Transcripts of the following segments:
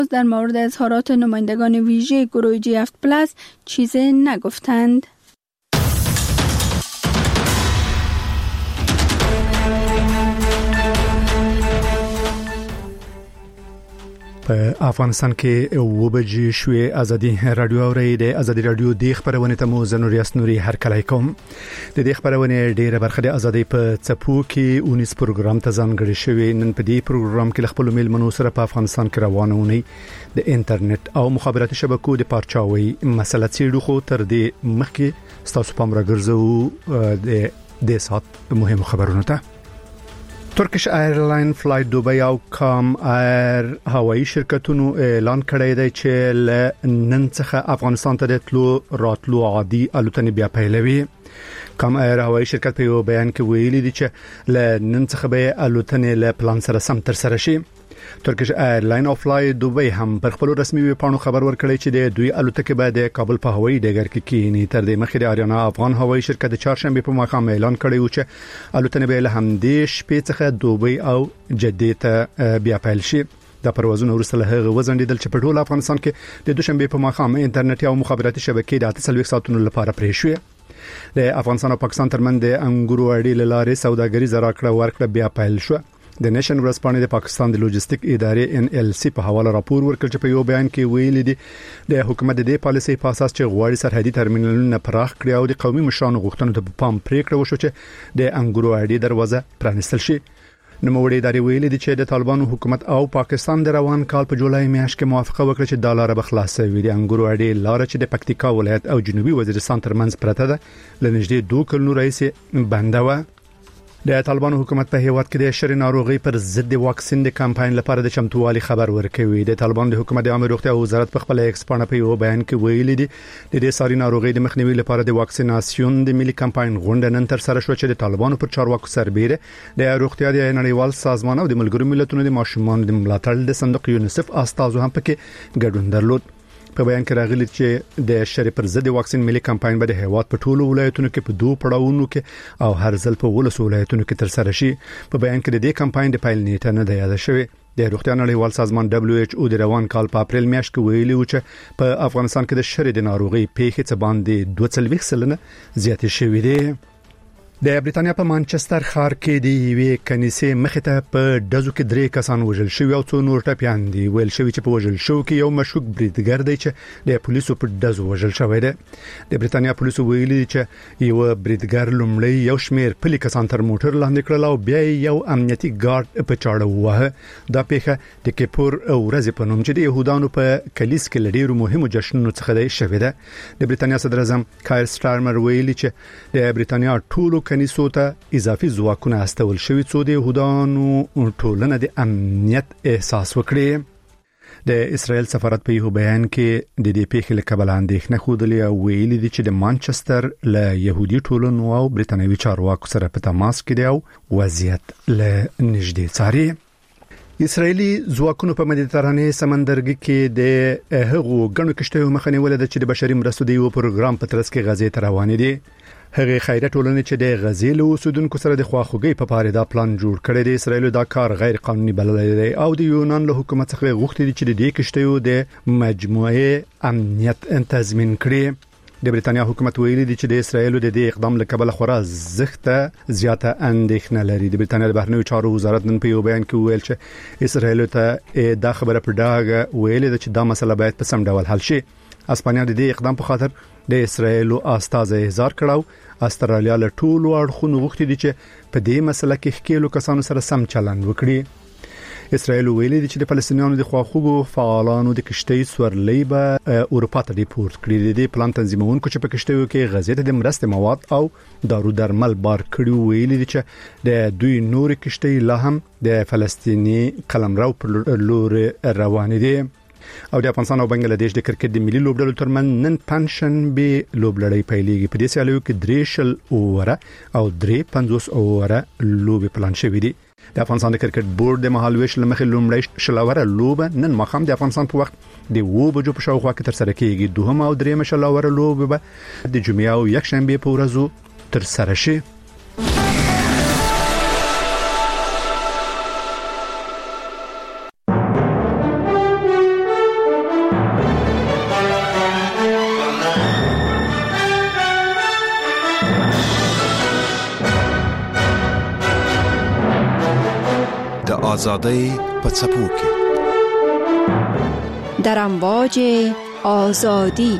در مورد اظهارات نمایندگان ویژه گروه G7+ چیزی نگفتند. په افغانستان کې وبجې شوې ازادي رادیو اوري د ازادي رادیو د خبرونه ته مو زنوریاس نوري هر کله کوم د دې خبرونه ډیره برخه د ازادي په چپو کې 19 پروګرام ته ځانګړی شوی. نن په دې پروګرام کې خپل میل منو سره په افغانستان کې روانونه د انټرنیټ او مخابراتي شبکو د پارچاوي مسله چیرې خو تر دې مخکې تاسو پام راګرځو د سات مهمه خبرونه ته. ترکیش ایرلاین فلایټ دوبۍ او کام ایر هوایی شرکتونو اعلان کړی دی چې نن څخه افغانستان ته د تلو راتلو عادي الوتنې بیا پیلوي. کام ایر هوایی شرکت په یو بیان کې ویلي دی چې نن څخه به الوتنې له پلان سره سم تر سره شي. ترکیش ایرلاین او فلای دوبۍ هم پر خپل رسمي ویبپاڼو خبر ورکړی چې د دوی الوتکې به د کابل په هوایي ډګر کې کېنی. تر دې مخکې د اریانا افغان هوایی شرکت د چهارشنبه په ماښام اعلان کړی و چې الوتنې به له همدې شپې څخه دوبۍ او جدې ته بیا پیل شي. د پروازونو وروسته له هغه وزندیدل چې په ټول افغانستان کې د دوشنبه په ماښام انټرنیټ او مخابراتي شبکې د 48 ساعتونو لپاره پرې شوې. د افغانستان او پاکستان ترمنځ د انګورو اړې لارې سوداګریزه راکړه ورکړه بیا پیل شو. د نېشن ورسپانې د پاکستان د لوجستیک ادارې NLC په حواله راپور ورکړ چې په یو بیان کې ویلي دي د حکومت د پالیسۍ په اساس چې غواړي سرحدي ترمینلونه پراخ کړي او د قومي مشرانو غوښتنو ته پام پریکړه وشو چې د انګورو اړې دروازه پرانیستل شي. نوموړي ادارې ویلي دي چې د طالبانو حکومت او پاکستان د روان کال په جولای میاشت کې موافقه وکړه چې د لار به خلاصه وي. د انګورو اړې لار چې د پکتیکا ولایت او جنوبي وزیرستان ترمنځ پرته ده لنږدې 2 کلونو راهیسې بنده و. د طالبانو حکومت په هیواد کې د شری ناروغي پر ضد واکسین د کمپاین لپاره د چمتووالي خبر ورکوي. د طالبانو د حکومت د عامه روغتیا وزارت په خپل ایکس پاڼه په یو بیان کې ویلي دي د دې ساري ناروغي د مخنیوي لپاره د واکسیناسیون د ملي کمپاین غونډه نن تر سره شو چې د طالبانو پر چارواکو سربېره د روغتیا د نړیوال سازمان او د ملګرو ملتونو د ماشومان د ملاتړ د صندوق یونیسف استازو هم پکې ګډون درلود. په بیان کې راغلی چې د شری پر ضد واکسین ملي کمپاین به د هیواد په ټولو ولایتونو کې په 2 پړاوونو کې او هر ځل په 12 ولایتونو کې تر سره شي. په بیان کې د دې کمپاین د پیل نیټه نه ده یاد شوې. د روغتیا نړیوال سازمان WHO د روان کال په اپریل میاشت کې ویلي و چې په افغانستان کې د شری د ناروغي پیښې څخه باندې 240% زیاتې شوې دي. د بریتانیا په مانچستر ښار کې د یوې کنيسې مخې ته په دزو کې 3 کسان وژل شوي او 2 نور ټپيان دي. ویل شوی چې په وژل شو کې یو مشکوک بریدګر دی چې د پولیسو په دزو وژل شوی دی. د بریتانیا پولیسو ویلي چې یو بریدګر لومړی یو شمیر پلي کسان تر موټر لاندې کړل او بیا یو امنیتي ګارد په چاړه ووهه. دا پیښه د کیپور ورځ په نوم چې د يهودانو په کلیس کې لډیرو مهمو جشنونو څخه دی شوی دی. د بریتانیا صدر اعظم کایر سټارمر ویلي چې د بریتانیا ټولو کنيسو ته اضافي ځواکونه استول شوی څو د يهودانو ټولنه د امنیت احساس وکړي. د اسرائیل سفارت په یو بیان کې د دې پیښې له کبله اندېښنه خوده او ویلي دي چې د مانچستر له يهودي ټولنو او بریتانوي چارواکو سره په تماس کې دی او وضعیت له نږدې څاري. اسرائیلي ځواکونو په مدیترانې سمندرګي کې د هغو غنو کشتیو مخنیوي ولې چې د بشري مرستو دی یو پروګرام په ترڅ کې غزې ته روان دي. هغه خیرات ټولنې چې د غزې له اوسیدونکو سره د خواخوږي په پاره دا پلان جوړ کړی دی. اسرائیل دا کار غیر قانوني بللی دی او د یونان له حکومت څخه غوښتي دي چې د دې کشتیو د مجموعه امنیت تضمین کړي. د بریتانیا حکومت ویلي دی چې د اسرائیل د دې اقدام له کبله خورا زغته زیاته اندېښنه لري. د بریتانیا د بهرنیو چارو وزارت نن په یو بیان کې ویل چې اسرائیل ته دا خبره په ډاګه ویلي ده چې دا مسله باید په سم ډول حل شي. اسپانیا د دې اقدام په خاطر د اسرائیل استازي اظهار کړو. استرالیا له ټولو اړخونو غوښتي دي چې په دې مسله کې ښکېلو کسانو سره سم چلند وکړي. اسرائیل ویلي دي چې د فلسطینیانو د خواخوږو فعالانو د کشتۍ سورلۍ به اروپا ته ریپورت کړي. د دې پلان تنظیمونکو چې په کشتیو کې غزې ته د مرستې مواد او دارو درمل بار کړي ویلي دي چې د دوی نور کشتۍ لا هم د فلسطینی قلمرو پر لور روان دي. او د افغانستان او بنگلاديش د کرکټ د ملي لوبډلو ترمن نن پنځشنبه لوبلړۍ پیلېږي. په دې سیالیو کې 3 اووره او 3 اووره لوبې پلان شوې دي. د افغانستان د کرکټ بورډ د مهالويش لمخې لومړی شلوره لوبه نن مخام د افغانستان په وخت د 2 بجو په شاوخوا کې تر سره کېږي. دوهم او درېم شلوره لوبه به د جمعې او یکشنبه په ورځو تر سره شي. آزادی په څپو کې در امواج آزادی.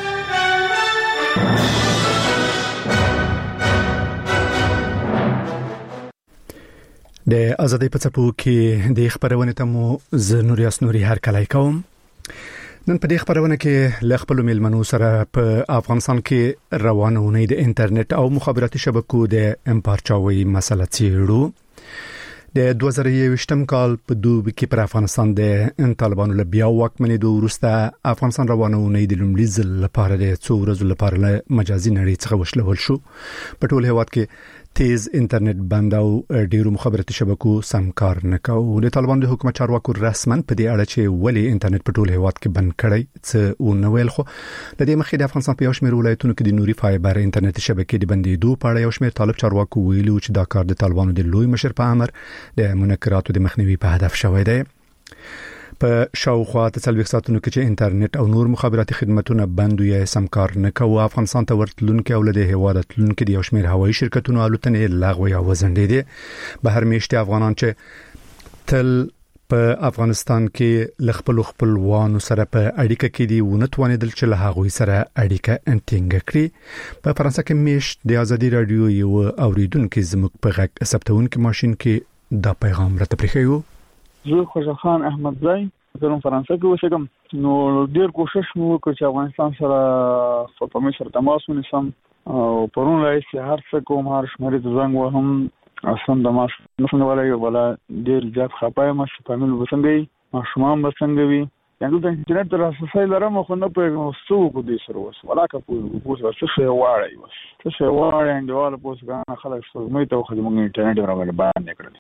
د آزادۍ په څپو کې د خبرونه تمو زنوري اسنوري هر کله کوم. نن په دې خبرونه کې لخپل میلمنو سره په افغانستان کې روانونه د انټرنیټ او مخابراتي شبکو د امپارچاوي مسله چیرو. د 2021م کال په دوبي کې پر افغانستان د طالبانو له بیا واکمنۍ د وروسته افغانستان روانونه د لومړي ځل لپاره د څو ورځې لپاره له مجازي نړۍ څخه وشلول شو. په ټول هیواد کې تیز انټرنیټ بند او ډیرو مخابراتي شبکو سم کار نه کوي. د طالبانو د حکومت چارواکو رسماً په دې اړه چې ولې انټرنیټ په ټول هیواد کې بند کړی څه ونه ویل، خو د دې مخې د افغانستان په یو شمېر ولایتونو کې د نوري فایبر انټرنیټي شبکې د بندیدو په اړه یو شمېر طالب چارواکو ویلي چې دا کار د طالبانو د لوی مشر په امر د منکراتو د مخنیوي په هدف شوی دی. په شاوخوا 40 ساعتونو کې چې انټرنیټ او نور مخابراتي خدماتونه بند یا سم کار نه کوي، افغانستان ته ورتلونکو او له هیواد تلونکو د یو شمېر هوایي شرکتونو الوتنې لغوه یا وزندې دي. بهر میشتي افغانان چې تل په افغانستان کې خپلوانو سره په اړیکه کې دي ونتوانې دل چې له هغوی سره اړیکه انټینګ کړي. په فرانسه کې میشت د ازادي رادیو یو اوریدونکو زموږ په غږ ثبتونکو ماشين کې دا پیغام راته پریښیو. زه خوشحال احمد زای زه فرانسه کې اوسېږم. نو ډیر کوشش مو وکړ چې افغانستان سره خپل سره تماس ونیسم او پرون راځي هر څه کوم هر شمېرې زنګ وهم اصلا تماس نه ولای ولا ډیر ځات خپای ما شپامل وسنګي ماشومان بسنګوي یعنی د انټرنیټ راسه لرم خو نه په څو کو دي سره وس ولا کا پوس څه شی واړی وس څه شی واړی انډیواله پوس غاڼه خلک څو مې ته خو موږ انټرنیټ راغلی باندې کړل.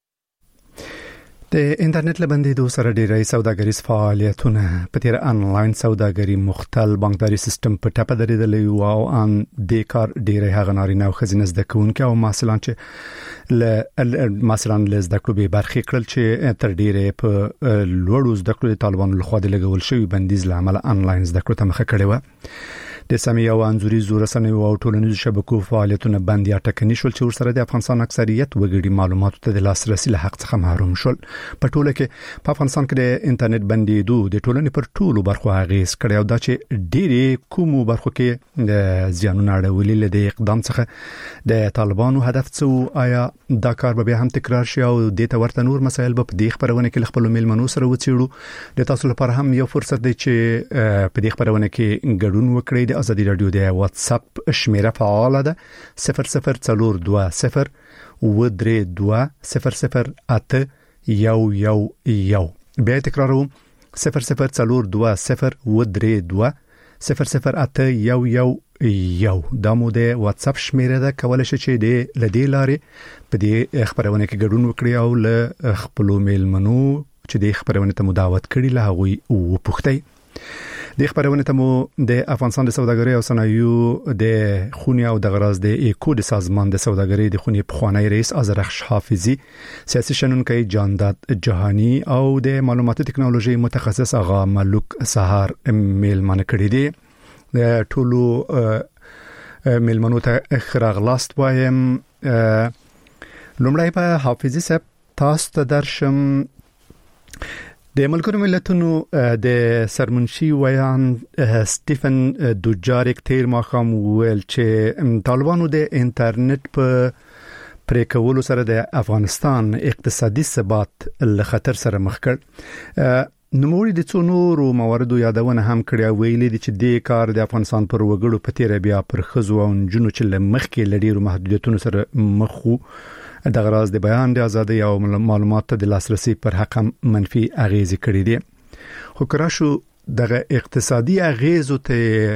د انټرنیټ لبندې سره ډېری سوداګریز فعالیتونه په تیر انلاین سوداګري مختل بانکداري سیستم په ټاپه درېدلې او ان د کار ډېری هغه نارینه او ښځینه زده کوونکي او محصلان چې ل زده کړو به برخې کړل چې تر ډېرې په لوړو زده کړو د طالبانو لخوا د لګول شوی بندیز لامل انلاین زده کړو ته مخه کړې و. د سیمې او انځوري رسنیو او ټولنیزو شبکو فعالیتونه بند یا ټکني شول چې ورسره د افغانستان اکثریت وګړي معلوماتو ته د لاسرسي له حق څخه محروم شول. په ټوله کې په افغانستان کې د انټرنیټ بندیدو د ټولنې پر ټولو برخو اغیز کړی او دا چې ډېری کومو برخو کې د زیانونو اړولې له اقدام څخه د طالبانو هدف څه آیا دا کار به هم تکرار شي او د تورته نور مسایل په دې خبرونه کې خپل میلمنو سره وڅېړو. د تاسو لپاره هم یو فرصت دی چې په دې خبرونه کې ګډون وکړئ. د ازادي رادیو د واتس اپ شمیره فعال ده 0042 032 0081 بیا تکراروم 0042 032 00811 دا مو د واتس اپ شمیره ده. کولای شئ چې د لدې لارې په دې خبرونه کې ګډون وکړئ او له خپل میلمنو چې د خبرونه ته مداوت کړي له هغوی وپوښتئ. د خبرونه ته مو د افغانستان د سوداګرۍ او صنایعو د خونی او د غراز د ایکو د سازمان د سوداګرۍ د خونی پخوانی رئیس ازرخش حافظي، سیاسي شنونکي جانداد جهانی او د معلوماتي ټکنالوژي متخصص آغا ملک سهار میلمانه کړي دي. د ټولو میلمنو ته خراغلاست وایم. لومړی په حافظي صاحب تاسو ته درشم. د ملګرو ملتونو د سرمنشي ویان سټیفن دوجاریک تیر ماخام ویل چې طالبانو د انټرنیټ په پریکولو سره د افغانستان اقتصادي ثبات له خطر سره مخ کړ. نوموړي د څو نورو مواردو یادونه هم کړې ویلي دي چې د کار د افغانستان پر وګړو په تیر بیا پر خزو او جنو چې لمخکې لډیرو محدودیتونو سره مخو د غراز د بیان د ازادۍ او معلوماتو د لاسرسي پر حق منفي اغیز کړې دي. خو کراشو دغه اقتصادي اغیزو ته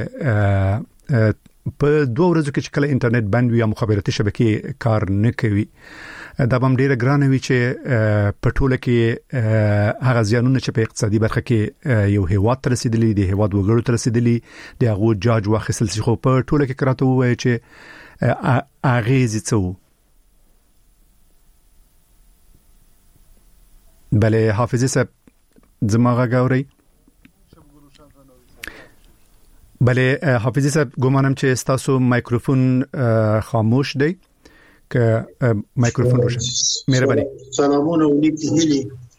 په 2 ورځو کې چې کله انټرنیټ بند وي یا مخابراتي شبکې کار نه کوي دا هم ډیره ګرانه وي چې په ټوله کې هغه زیانونه چې په اقتصادي برخه کې یو هیواد تر رسیدلی دی هیواد وګړو تر رسیدلی دی هغه جاج واخیستل شي. خو په ټوله کې کراته وایي چې اغیز څه وو. بله حافظي صاحب زماغه غاوري. بله حافظي صاحب ګومانم چې تاسو مایکروفون خاموش دی که مایکروفون روشن. مهرباني. سلامونه ولیکي هلي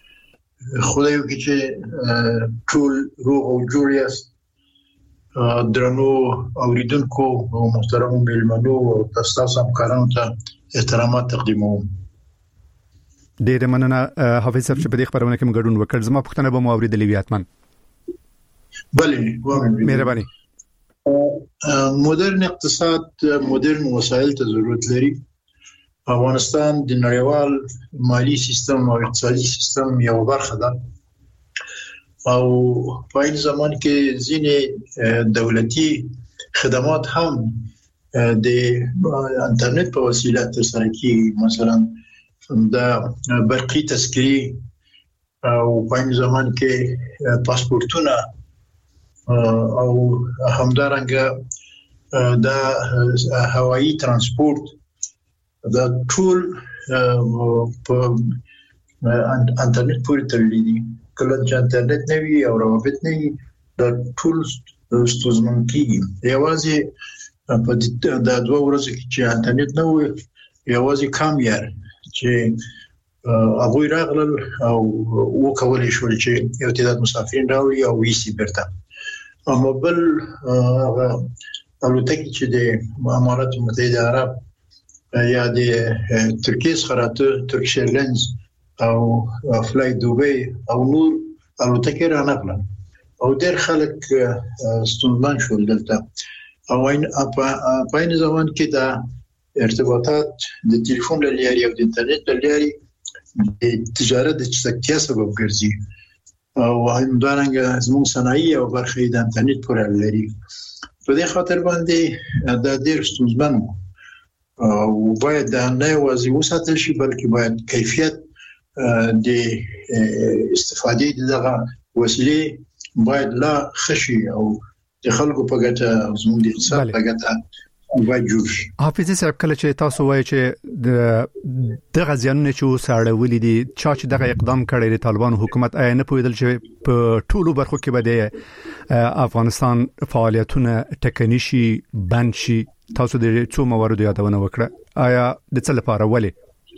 خدای وکړي چې ټول روغ او جوړ یاست. درنو اوریدونکو او محترم مېلمنو او تاسو همکارانو ته احترامات تقدیموم. ډېر مننه حافظ صاحب چې په دې خبرونه کې مګډون وکړ. زما پوښتنه به مو اوریدلې وي اتمن. بله مهرباني. مدرن اقتصاد مدرن وسایل ته ضرورت لري. افغانستان د نړیوال مالی سیستم او اقتصادي سیستم یو برخه ده او په این زمان کې ځینې دولتي خدمات هم د انټرنیټ په وسیله ترسره کیږي. مثلا د برقي تذکری او په این زمان کې پاسپورتونه او همدارنګه د هوایي ترانسپورت دا ټول په انټرنیټ پورې تړلي دي. کله چې انټرنیټ نه وي او روابط نه وي دا ټول ستونزمن کیږي. یوازې په د 2 ورځې کې چې انټرنیټ نه وي یوازې کم یار چې هغه راغلل او وکولای شو چې یو تعداد مسافرین راوړي او ویسي برته. اما بل الوتکې چې د امارات متحده عرب یا د ترکیه څخه راته ترکیش ایرلاینز او فلای دوبی او نور الوتکې رانغلل او ډېر خلک ستونزمن شول دلته. او په این زمان کې د ارتباطات د ټلیفون له لارې او د انټرنیټ له لارې د تجارت د چټکتیا سبب ګرځي او همدارنګه زموږ صنایع او برخې د انټرنیټ پورې لري. په دې خاطر باندې د ډېر ستونزمن او باید د نه یوازې وساتل شي بلکې باید کیفیت د استفادې دغه وسیلې باید لا خشي او د خلکو په ګټه زموږ د اقتصاد په ګټه باید جوړ شي. حافظ صاحب کله چې تاسو وایي چې د غزيانو چې وساړولې دي چې دغه اقدام کړی د طالبانو حکومت نه پوهیدل چې په ټولو برخو کې به د افغانستان فعالیتونه ټکني شي بند شي. تاسو د څو مواردو یادونه وکړه. آیا د څه لپاره ولې؟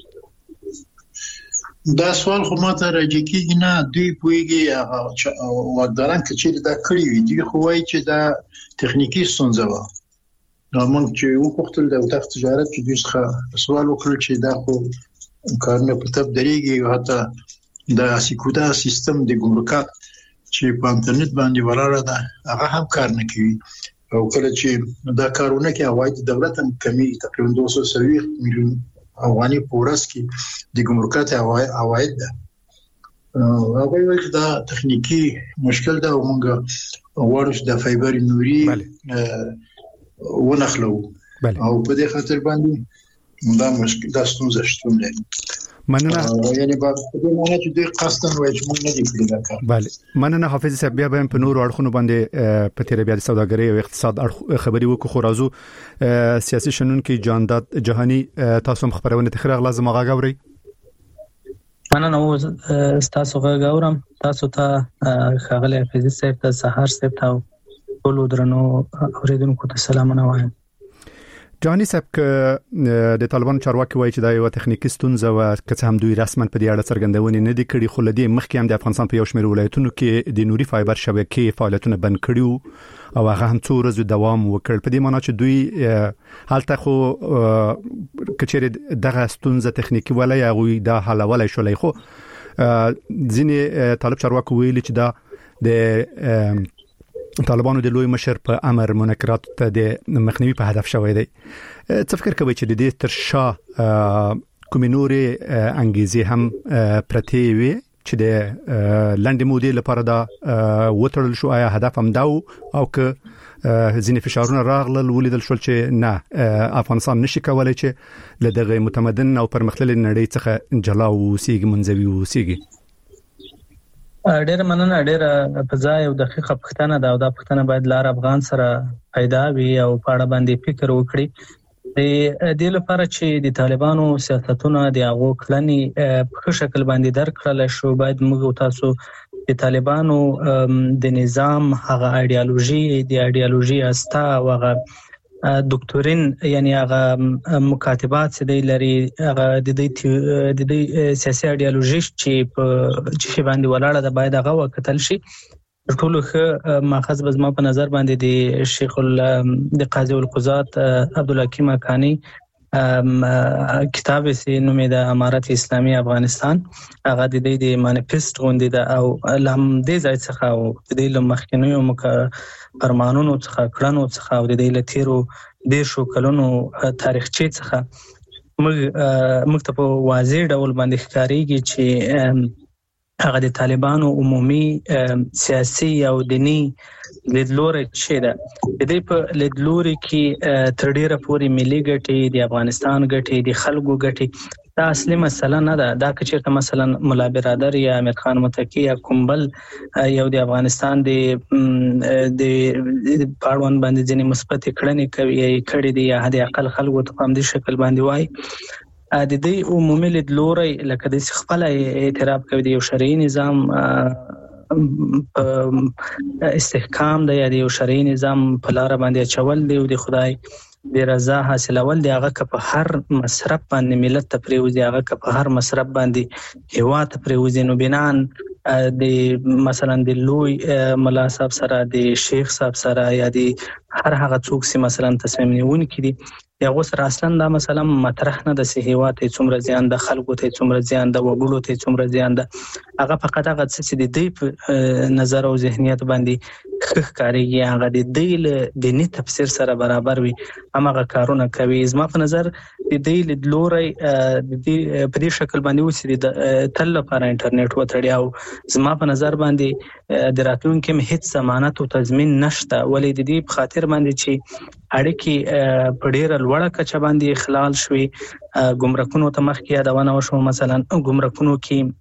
دا سوال خو ماته راځي کېږي نه دوی پوهیږي او واکداران چې دا کړی وي دوی خو وایي چې دا تخنیکی ستونزه و. نو موږ چې وکړل د وټاق تجارت چې دوی څخه سوال وکړل چې دا خو کارونه په تب درېږي او حتی د سکودا سیستم د ګمرکات چې په انټرنیټ باندې ولاړه ده هغه هم کار نه کوي او کله چې دا کارونه کې عواید دولت هم کمی تقریبا 270 میلیون افغاني پورس کې د ګمرکات عواید ده. هغه وایي چې دا تخنیکی مشکل ده او موږ غواړو چې د فایبر نوري ونخلو او په دې خاطر باندې دا مشکل دا ستونزه شتون لري. مننه. یعنی په دې معنی چې دوی قصدن وایي چې موږ نه دي کړی دا کار. بله مننه حافظ صاحب. بیا به په نور اړخونو باندې په تیر بیا د سوداګرۍ او اقتصاد خبري وکړو خو راځو سیاسي شنونکو جانداد جهاني تاسو هم خبرونه تخریغ لازم غاغوري. مننه تاسو غاغورم تاسو ته خغل حافظ صاحب ته سحر صاحب ته ټول درنو اوریدونکو ته سلامونه وایم. جهاني صاحب د طالبان چارواکي وایي چې دا یو تخنیکی ستونزه و چې هم دوی رسماً په دې اړه څرګندونه نه دي کړې خو لدی مخکې هم د افغانستان په یو شمېر ولایتونو کې د نوري فایبر شبکې فعالیتونه بند کړیو او هغه هم څو ورځې دوام وکړ. په دې معنی چې دوی هلته خو کچېره دغه ستونزه تخنیکی ولای هغه دا حلولای شو خو ځینې طالب چارواکي ویلي چې دا د طالبانو د لوی مشر په امر منکرات ته د مخنیوي په هدف شوی دی. څه فکر کوي چې د دې تر شا کومې نورې انګیزې هم پرتې وي چې د لاندې مودې لپاره دا وترل شو؟ آیا هدف هم دا او که ځینې فشارونه راغلل ولیدل شول چې نه افغانستان نشي کولای چې له دغه متمدن او پرمختللې نړۍ څخه جلا وسیږي منځوي وسیږي؟ ډېر مننه. ډېر په ځای او دقیقه پوښتنه ده او دا پوښتنه باید لار افغان سره پیدا وي او په اړه باندې فکر وکړي. د دې لپاره چې د طالبانو سیاستونه د هغو کړنې په شکل باندې درک کړل شو باید موږ تاسو د طالبانو د نظام هغه ایدئولوژي استا او هغه دکتورین یعنی هغه مکاتبات چې دی لري هغه د دې سیاسي ایډیالوژي چې باندې ولاړه ده باید هغه وکتل شي. ټولو ښه ماخذ به زما په نظر باندې د شیخ د قاضي القضات عبدالحکیم حقانی کتاب یې نومې د امارت اسلامي افغانستان، هغه د دې د مانیفست غوندې ده او لم دې ځای څخه او د دې لمخکینیو فرمانونو څخه کړنو څخه او د دې لتیرو 10 کلونو تاریخچې څخه موږ ته په واضح ډول باندې ښکارېږي چې هغه د طالبانو عمومي سیاسي او دینی لیدلوري چې ده د دې په لیدلوري کې تر ډیره پورې ملي ګټې د افغانستان ګټې د خلکو ګټې دا اصلي مسله نه ده. دا که چېرته مثلا ملا برادر یا امیر خان متقي یا کومبل یو د افغانستان د پاړون باندې ځینې مثبت کړنې کړې دي یا حد اقل خلکو ته په همدې شکل باندې وایي د دې عمومي لیدلوری لکه د خپل اعتراف کوي د یو شرعي نظام استحکام د یو شرعي نظام په لار باندې چول دی او د خدای د رضا حاصلول دی. هغه که په هر مصرف باندې ملت ته پریوزي، هغه که په هر مصرف باندې هیواد ته پریوزي، نو بنان د مثلا د لوی ملا صاحب سره د شیخ صاحب سره یا د هر هغه څوک چې مثلا تصمیم نیونکي دي یا غوسر اصلا دا مثلا مطرح نه د هیواد ته څومره زیان د خلکو ته څومره زیان د وګړو ته څومره زیان د هغه فقط هغه چې د دې نظر او ذهنیت باندې ښکارېږي هغه د دې دیني تفسیر سره برابر وي همغه کارونه کوي. زما په نظر د دې لیدلوری د دې په دې شکل باندې اوسې د تل لپاره انټرنیټ وتړي او زما په نظر باندې د راتلونکي هیڅ ضمانت او تضمین نشته، ولې د دې په خاطر باندې چې اړیکې په ډیره لوړه کچه باندې خلال شوي ګمرکونو ته مخکې یادونه وشوه. مثلا ګمرکونو کې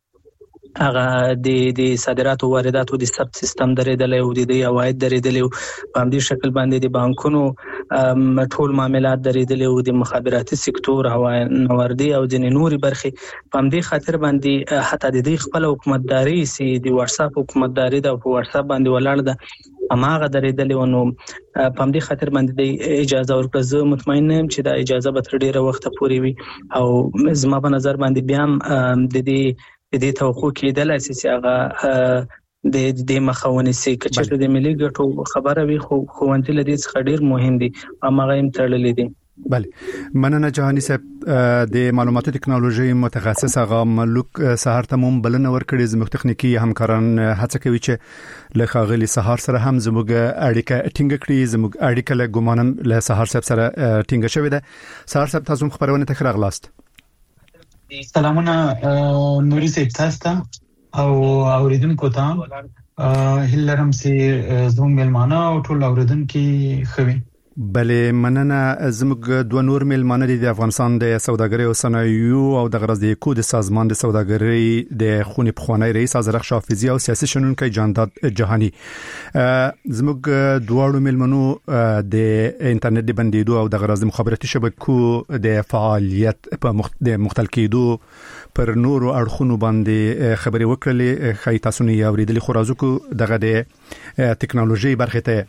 هغه د صادراتو وارداتو د ثبت سیستم درېدلی او د عواید درېدلی او په همدې شکل باندې د بانکونو ټول معاملات درېدلی او د مخابراتي سکتور نوردي او ځینې نورې برخې په همدې خاطر باندې حتی د دې خپل حکومتداري چې د واتساپ حکومتداري ده او په واتساپ باندې ولاړ ده هماغه درېدلی و. نو په همدې خاطر باندې د اجازه ورکړه. زه مطمئن یم چې دا اجازه به تر ډیره وخته پورې وي او زما په نظر باندې بیا هم د دې توقع کېدلی چې هغه د دې مخه ونیسي. که چېرته د ملي ګټو خبره وي خو ښوونځي له دې څخه ډېر مهم دي، هماغه هم تړلي دي. بله مننه جهاني صاحب د معلوماتو ټکنالوژي متخصص هغه ملک سهار ته مون بلنه ورکړي. زموږ تخنیکی همکاران هڅه کوي چې له ښاغلي سهار سره هم زموږ اړیکه ټینګ کړي. زموږ اړیکه له ګمانم له سهار صاحب سره ټینګ شوې ده. سهار صاحب تاسو خبرونه ته راغلاست. سلامونه نوري صاحب تاسو ته او اوریدونکو ته هیلرم سي زموږ ملمانه او ټول اوریدونکو خوي. بله مننه. زموږ دوه نور ملمانه دي د افغانستان د سوداګرۍ او صنایعو او د غرض د کود سازمان د سوداګرۍ د خونی پخوانی رئیس حضرت حافظي او سیاسي شنونکي جانداد جهاني. زموږ دواړو ملمنو د انټرنیټ د بندیدو او د غرض مخابراتي شبکو د فعالیت په مختل کېدو پر نورو اړخونو باندې خبري وکړلې. خی تاسو نه اوریدلې خو راځو کو دغه د ټکنالوژي برخه ته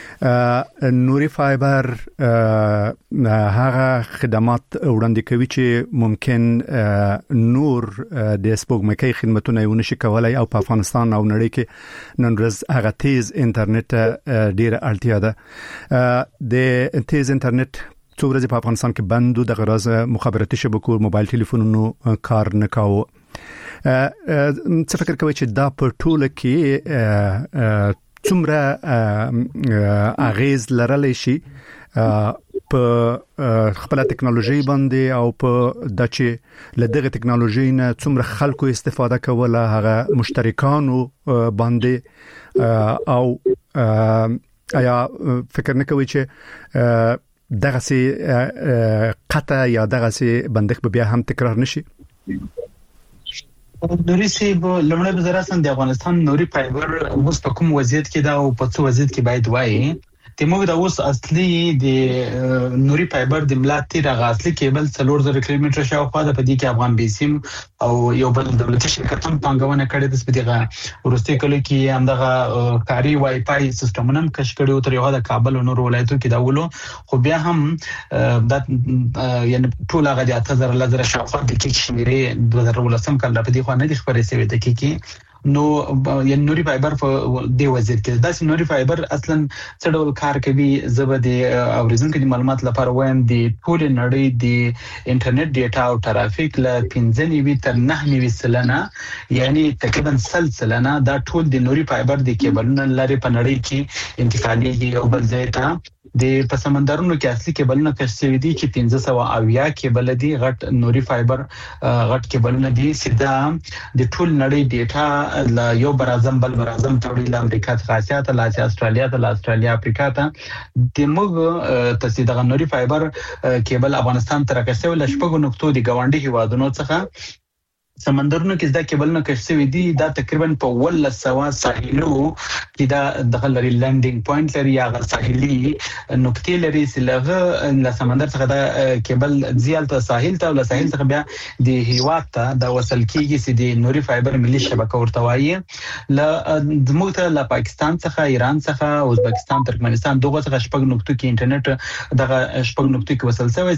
نوري فایبر هغه خدمات وړاندې کوي چې ممکن نور د سپوږمکۍ خدماتونه یې ونشي کولای او په افغانستان او نړۍ کې نن ورځ هغه تیز انټرنیټ ډیره اړتیا ده. د تیز انټرنیټ څو ورځې په افغانستان کې بندو د غرض مخابراتي شبکو موبایل ټلیفونونو کار نه کاوه. څه فکر کوي چې دا په ټوله کې څومره اغیز لرلی شي په خپل ټکنالوژي باندې او په دچې لدغه ټکنالوژي نه څومره خلکو استفاده کوله هغه مشترکانو باندې او آیا فکر نه کوي چې دغه سي قطع یا دغه سي بندښت بیا هم تکرار نشي؟ نوري سیب لمړی به زرا سم د افغانستان نوري فایبر اوس په کوم وضعیت کې دا او په څه وضعیت کې باید وایي تیموږ د اوس اصلي د نوري فایبر د ملاتي د اصلي کیبل 3000 کیلومتر شاوخوا د پدې کې افغان بیسیم او یو بل دولتي شرکتونو پانګونه کړې د سپدغه ورسته کله کې همدغه کاری وای فای سیستمونه کش کړي تر یو د کابل او نور ولایتونو کې دا ولو خو بیا هم د یعنی ټول هغه د 8000 لزر شاوخوا د کې شمیرې 2013 کال په دې خو نه د خبرې سوي د کې نو یعنی نوري فایبر په دی وزیر کې دا نوري فایبر اصلا څه ډول کار کوي زبر د اوریدونکو د معلومات لپاره وایم د ټول نړۍ د انټرنیټ ډیټا او ټرافیک ل 15 تر 9 سلنه یعنی تقریبا سلسله دا ټول د نوري فایبر د کیبلونو لري په نړۍ کې انتقالي او بل ځای ته د پسمندرونو کې اصلي کیبلونه کشف دي چې 1500 کیبل دي غټ نوري فایبر غټ کیبلونه دي سیده د ټول نړۍ ډیټا لا یو برازم بل برازم تړي ل امریکا څخه اسیا ته ل استرالیا ته ل استرالیا افریقا ته د موږ تسیده نوري فایبر کیبل افغانستان ته راکسو ل شپږو نقطو د گاونډي هیوادونو څخه سمندرونو کې دا کیبلونه کشف دي دا تقریبا په 1100 ساحلو کې دا دغه لري لانډینګ پوینټ لري یا ساحلي نقطې لري سلغه ل سمندر څخه دا کیبل زیات ساحل ته ول ساحل څخه بیا د هیواد ته دا وصل کیږي چې د نوري فایبر ملي شبکه ورته وایي ل دموته ل پاکستان څخه ایران څخه ازبکستان ترکمنستان دغه څخه شپږ نقطو کې انټرنیټ دغه شپږ نقطو کې وصل شوی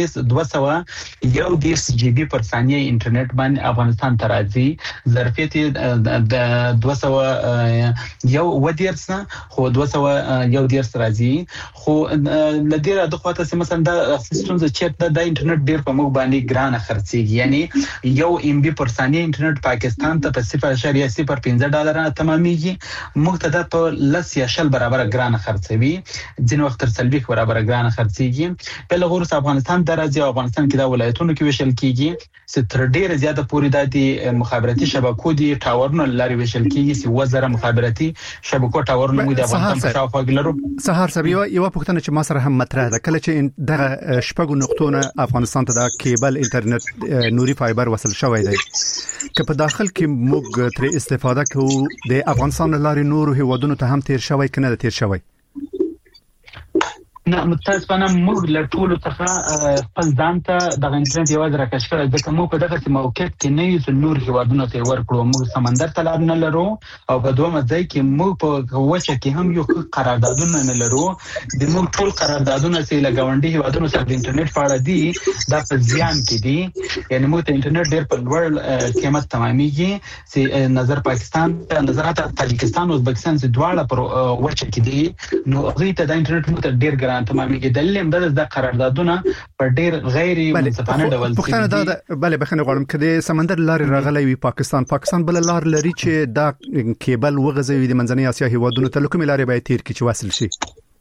چې 200 جی بي پر ثانیه انټرنیټ باندې افغانستان ته راځي ظرفیت د 200 یو ودیرسنه خو 200 یو دیرس راځي خو لدیره د خواته چې مثلا د سیستم چې د انټرنیټ ډیر په موږ باندې ګرانه خرڅيږي یعنی یو ام بي پر ثانیه انټرنیټ پاکستان ته په 0.05 ډالر تمامېږي موږ ته د په لس یا شل برابر ګرانه خرڅوي ځین وخت تر سلبي برابر ګرانه خرڅيږي په لغور افغانستان درځي افغانستان کې د ولایتونو کې وشل کیږي چې تر ډیر زیاته پوری د مخابراتي شبکو دي ټاورونو لاري وشل کیږي چې وزره مخابراتي شبکو ټاورونو موږ د افغانستان په شاوخوا کې لرو سهار سبي یو پوښتنه چې ما سره هم مطرح ده کله چې دغه شپږو نقطونه افغانستان ته د کیبل انټرنیټ نوري فایبر وصل شوی دی که په داخل کې موږ تر استفاده کوو د افغانستان لاري نورو هیوادونو ته هم تیر شوی کنه تیر شوی نه متاسفانه موږ له ټولو څخه خپل ځان ته د انټرنیټ یو ځای راکښ کړل ځکه موږ په دغه موقعیت کې نه یو نور هیوادونو ته ورکړو موږ سمندر ته لار نه لرو او په دوه ځای کې موږ په وچه کې هم یو قراردادونه نه لرو د موږ ټول قراردادونه چې له گاونډي هیوادونو سره د انټرنیټ په اړه دي دا په زیان کې دي یعنی موږ ته انټرنیټ ډېر په لوړ قیمت تمامېږي چې نظر پاکستان نظر تاجکستان او ازبکستان چې دواړه پر وچه کې دي نو هغه ته د انټرنیټ موږ ته ډېر تمامي دلیل هم د قراردادونه په ډیر غیر منصفانه ډول پښتنه دا بله بخنه غواړم کله سمندر لاري راغلی وي پاکستان بل لار لري چې دا کیبل وغځوي د منځنۍ اسیا هیوادونو ته کومه لاري باید تیر کی چې واصل شي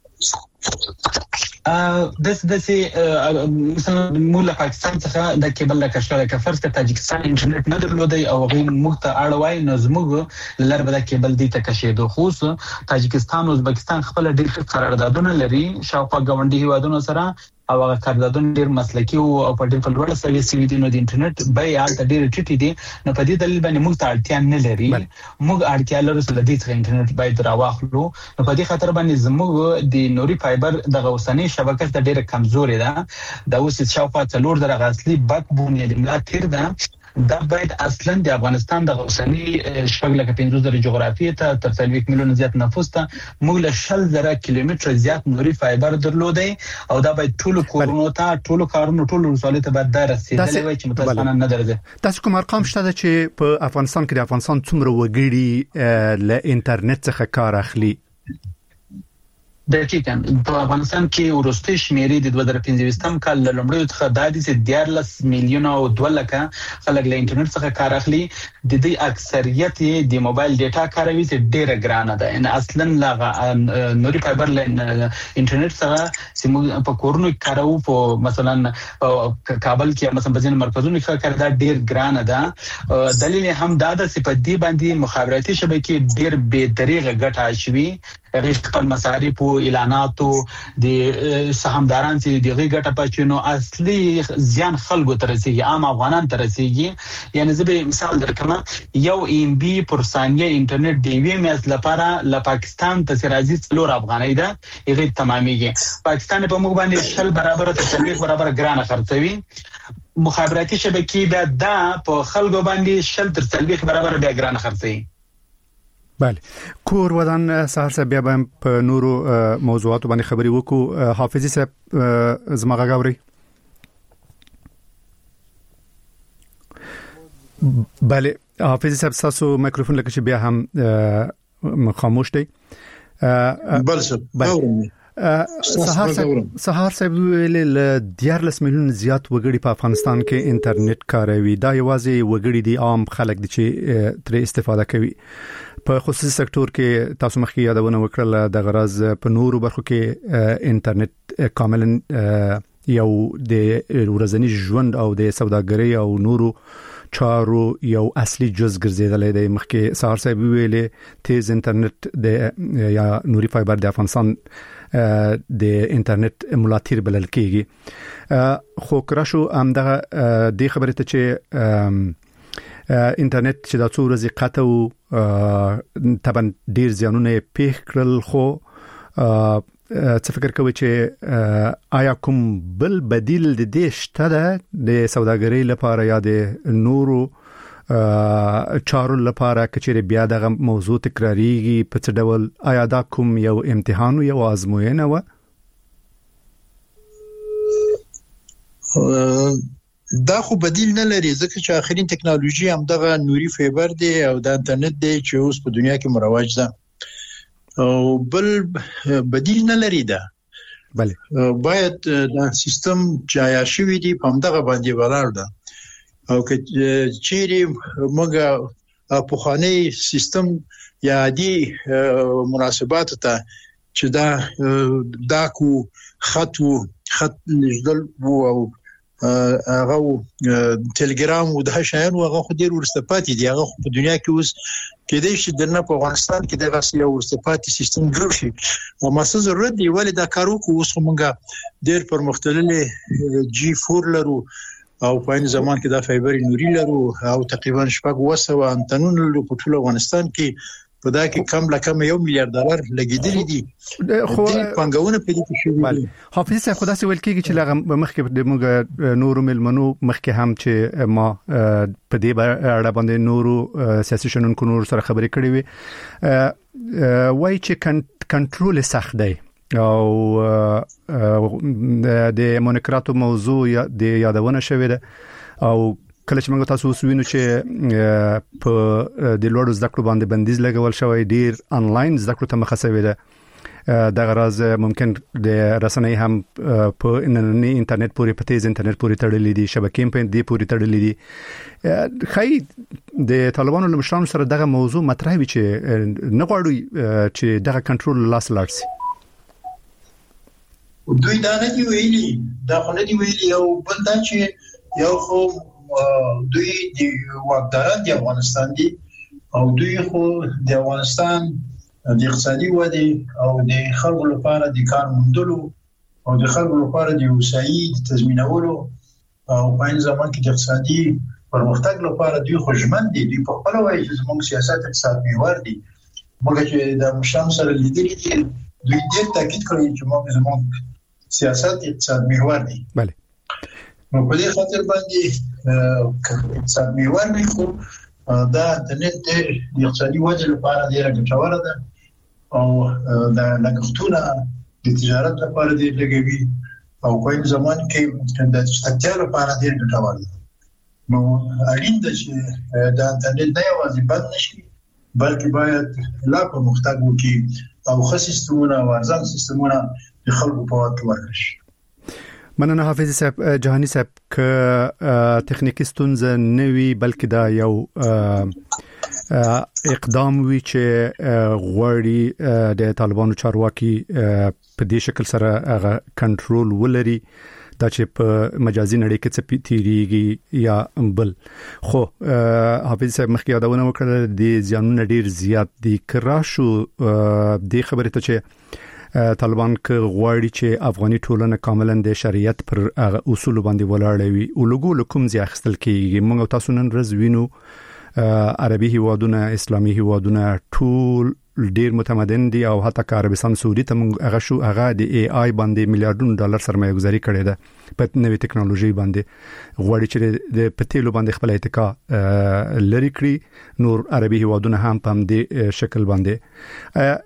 مثلا موږ له پاکستان څخه د کیبل له کشف فرض ک تاجکستان انټرنیټ نه درلودي او غي موږ ته اړوي نو زموږ لر به د کیبل دی ته کشیدو خو تاجکستان او ازبکستان خپل ډیر قراردادونه لري شاوخوا گاونډي هیوادونو سره او هغه قراردادونه ډیر مسلکي او په ډیر په لوړ سوي سوي دي نو د انټرنیټ بیه حالت ډیر ټیټي دي نو په دې دلیل باندې موږ ته اړتیا نه لري موږ اړتیا لرو چې د دې څخه انټرنیټ باید راواخلو نو په دې خاطر باندې زموږ د نوري فایبر د غوسنی شبکه د ډیره کمزوري ده د اوس شاوخوا 4 درغه اصلي بک بونې د ملت تیر ده دا باید اصلا د افغانستان د غوسنی شپږ لکه 15 جغرافیه ته تر 30 میلیون زیات نفوس ته موږ له 1000 کیلومتر زیات نوري فایبر درلودي او دا باید ټول کورونو ته ټول کارونو ټول رسالت باید دا رسیدلې وي چې متاسفانه نه درځي تاسو کوم ارقام شته چې په افغانستان کې د افغانستان څومره وګړي له انټرنیټ څخه کار اخلي دقیقاً په افغانستان کې ورسته شمیرې د 2015 کال له لومړیو څخه د 14 میلیون او 2 لک خلک له انټرنیټ څخه کار اخلي د دې اکثریت د موبایل ډیټا کاروي چې ډیره ګرانه ده ان اصلا لا نوري فایبر له انټرنیټ څخه چې په کورونو کارو په مثلا کابل کې مثلا په ځین مرکزونو کې کار دا ډیر ګرانه ده دلیل هم دا ده چې په دې باندې مخابراتي شبکې ډیر به طریقه ګټه شوي هغه خپل مصارف او اعلاناتو د سهامداران چې دغه ګټه پچینو اصلي زیان خلکو ته رسیږي، عام افغانان ته رسیږي. یعنی زه به مثال درکم، 1 MB پر ثانیه انټرنیټ دی وی میز لپاره ل پاکستان ته راځي 4 افغانۍ ده، هغه تمامېږي. پاکستان په موږ باندې 10 برابر ته 30 برابر ګرانه خرڅوي. مخابراتي شبکې بیا دا په خلکو باندې 10 تر 30 برابر بیا ګرانه خرڅوي. بله، کور ودان سهار صاحب بیا په نورو موضوعاتو باندې خبري وکړو. حافظي صاحب زما غاوري. بله، حافظي صاحب تاسو مایکروفون لکه چې بیا هم خاموش دی. بل څه سهار صاحب ویل 14 میلیون زیات وګړي په افغانستان کې انټرنیټ کاروي. دا یوازې وګړي دي، عام خلک دي چې تر استفاده کوي. په خصوصي سکتور کې تاسو مخکې یادونه وکړه د غرض په نورو برخو کې انټرنیټ کاملا یو د ورځنی ژوند او د سوداګرۍ او نورو چارو یو اصلي جز ګرځیدل دی. مخکې سهار صاحب ویلې تیز انټرنیټ د یا نوري فایبر د افغانستان د انټرنیټ ملاتړ بلل کیږي. خو کراشو همدغه د خبرې ته چې انټرنیټ چې د څو ورځې قطع طبعا ډیر زیانونه پیښ کړل، خو څه فکر کوي چې آیا کوم بل بدیل د دې شته ده د سوداګرۍ لپاره یا د نورو چارو لپاره کچېره بیا دغه موضوع تکراریږي په څه ډول؟ آیا دا کوم یو امتحان او آزموینه و؟ دا خو بدیل نه لري، ځکه چې اخرین ټکنالوژي هم دغه نوري فایبر دی او د انټرنیټ دی چې اوس په دنیا کې مروج ده، او بل بدیل نه لري. دا بله باید دا سیستم جایا شوی دی په همدغه باندې ولاړ ده، او که چیرې موږ په خاني سیستم یا عادي مناسبات ته چې دا کو خط نږدل او هغه ټلګرام او د شایان هغه خو ډیر ورسته پاتې دی. هغه په دنیا کې اوس کېدای شي درنه په افغانستان کې دغه یو ورسته پاتې سیستم جوړ شي، او مسله ضرورت دی ولې دا کار وکړو. اوس موږ ډیر پرمختللي G4 لرو او په این زمان کې دا فایبر نوري لرو او تقریبا 700 انتنون لرو په ټول افغانستان کې. په دا کې کم لکم $1 میلیارډ لګیدلې دي، خو پنګونه په دې کې شوي. حافظ صاحب خدا سي ویل کېږي چې لغه مخکې د موږ نورو ملمنو مخکې هم چې ما په دې اړه باندې نورو سیاسي شنونکو نور سره خبرې کړې وي، وایي چې کنټرول سخت دی او د مونیکراتو موضوع د یادونه شوې ده، او کله چې موږ تاسو وسوینو چې په د لوړو زده کړو باندې بندیز لګول شوی، ډیر انلاین زده کړو ته مخه ده. د غرض ممکن د رسنۍ هم په انټرنیټ پورې په تیز انټرنیټ پورې تړلې دي، شبکې په دې پورې تړلې دي. خی د طالبانو له مشرانو سره دغه موضوع مطرح وي چې نه غواړي چې دغه کنټرول لاس لاړ شي. دوی دا نه دی ویلي، دا خو نه دی ویلي. او بل دا چې یو خو دوی د واکداران د افغانستان دي، او دوی خو د افغانستان د اقتصادي ودې او د خلکو لپاره د کار موندلو او د خلکو لپاره د وسایي تضمینولو او په این زمان کې د اقتصادي پرمختګ لپاره دوی خوشمن دي. دوی په خپل وایي چې زموږ سیاست اقتصاد محور دي. موږ چې د مشام سره لیدلې دي، دوی ډېر تاکید کوي چې زموږ سیاست اقتصاد محور دي. بله نو په دې خاطر باندې اقتصاد محور نه خو دا د نت د اقتصادي وجه لپاره ډیره ګټوره ده، او د لګښتونه د تجارت لپاره ډیر لګوي، او په این زمان کې د استقلال لپاره ډیر ګټور ده. نو اړین ده چې د انټرنیټ نه یوازې بند نشي، بلکې باید لا پرمختګ وکړي او ښه سیستمونه او ارزان سیستمونه د خلکو په واک کې ورکړي شي. مننه حافظ صاحب. جهانی صاحب که تخنیکی ستونزه نه وي بلکې دا یو اقدام وي چې غواړي د طالبانو چارواکي په دې شکل سره هغه کنټرول ولري، دا چې په مجازي نړۍ کې څه تیریږي یا بل خو حافظ صاحب مخکې یادونه وکړه د ځانونه ډیر زیات دي کراشو د خبرې ته چې طالبان کې غواړي چې افغاني ټولنه کاملا د شریعت پر اصول باندې ولاړ وي او لګو لکم زی اخستل کیږي موږ تاسو نن ورځ وینو عربي هیوادونه اسلامي هیوادونه ټول ډیر متمدن دي او حتی عربستان سعودي ته هغه شو هغه د AI باندې میلیارډونو ډالر سرمایه گذاري کړې ده په نوې ټکنالوژي باندې غواړي چې د پټیلو باندې خپل اتکا لري کړی نور عربي هیوادونه هم په دې شکل باندې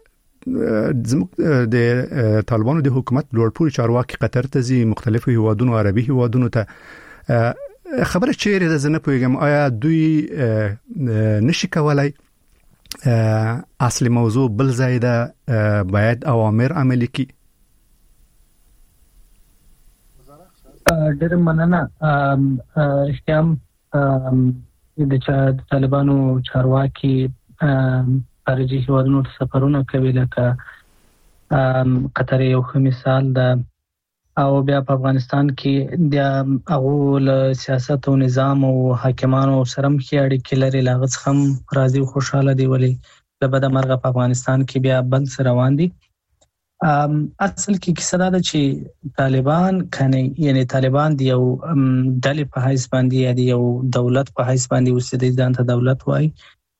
د طالبانو د حکومت لوړپوړي چارواکي قطر ته زی مختلفو هیوادونو عربي هیوادونو ته خبره چیرې ده زنه پوهیږم آیا دوی نشي کولای اصلي موضوع بل زائده باید اوامر عملي کی ډېر مننه اشتیام د طالبانو چارواکي خارجي هیوادونو ته سفرونه کوي لکه قطر یو مثال ده او بیا په افغانستان کې د اغول سیاست او نظام او حاکمانو سره مخې اړیکې لري لاغت خم راضي او خوشاله دی ولی د بده مرغه په افغانستان کې بیا بل سره روان دي اصل کې کیسه دا چې طالبان کنه یعنی طالبان دی یو دلې په حیث باندې یا دی یو دولت په حیث باندې وسیدي ځان ته دولت وای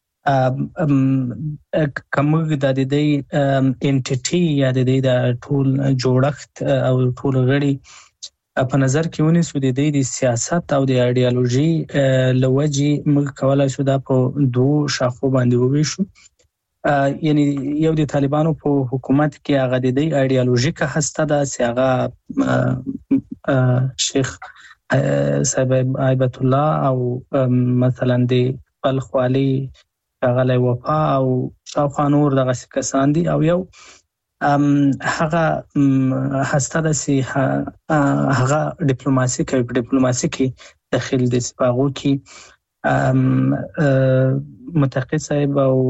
کومه د دې انټیټي یا د دې ټول جوړښت او ټول غړي په نظر کې ونیسو د دې سیاست او د ایډیالوژي لوجي موږ کولای شو دا په دوه شاخو باندې وویشو یعنی یو د طالبانو په حکومت کې هغه د دې ایډیالوژیکه هسته ده چې هغه شیخ صاحب ایبت الله او مثلا د بلخوالي غلای وفا او شاوخوا نور دغه کسان دي او یو هغه هسته د سي هغه ډیپلوماسي کوي په ډیپلوماسي کې داخل د سپاغو کې متقی صاحب او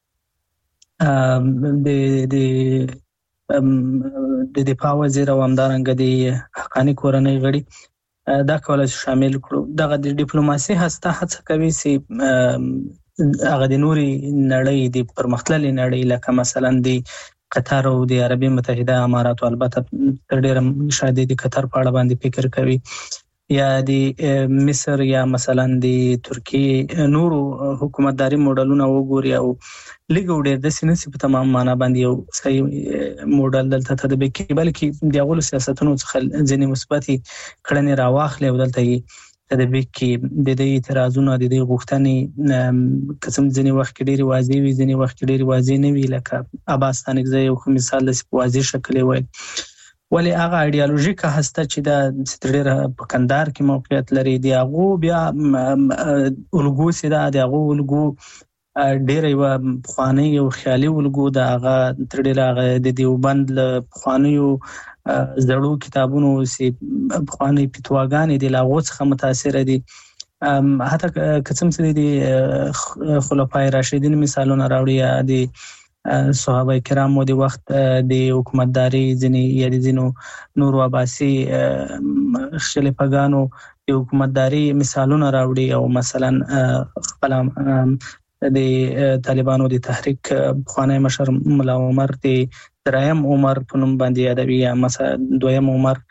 د دفاع وزیر او همدارنګه د حقانی کورنۍ غړي دا کولای شامل کړو دغه د ډیپلوماسي هسته هڅه کوي چې هغه د نوري نړۍ د پرمختللي نړۍ لکه مثلا د قطر او د عربي متحده امارات البته تر ډیره شاید د قطر په اړه باندې فکر کوي یا د مصر یا مثلا د ترکیه نورو حکومتداري موډلونه وګوري او لګو ډېر د سینې په تمام معنا باندې یو صحیح موډل دلته تطبیق کوي بلکې د غول سیاستونو څخه ځینې مثبتي کړنې راواخلې او دلته تدبیق کې د دې اعتراضونو د دې غوښتنې قسم ځینې وخت کې ډېری واضح وي ځینې وخت کې ډېری واضح نه وي لکه عباسستان کې یو مثال د واضح شکل وي ولی هغه ایډیالوژیکه هسته چې د ستړي په کندهار کې موقعیت لري دی هغه بیا الګو سیده دی هغه الګو ډېر یو خواني او خیالي الګو د هغه ترډیره هغه د دیوبند له خوانیو زړو کتابونو سي خواني فتواګانې د لاغوت څخه متاثر دي حتی قسم سره دي خلفای راشدین مثالونه راوړي دي صحابه کرامو د وخت د حکومتداري ځنی یا د زینو نور عباسي خلفګانو د حکومتداري مثالونه راوړي او مثلا خپل د طالبانو د تحریک خواني مشر مولا عمر د دریم عمر په نوم باندې یادوي یا مثلا دویم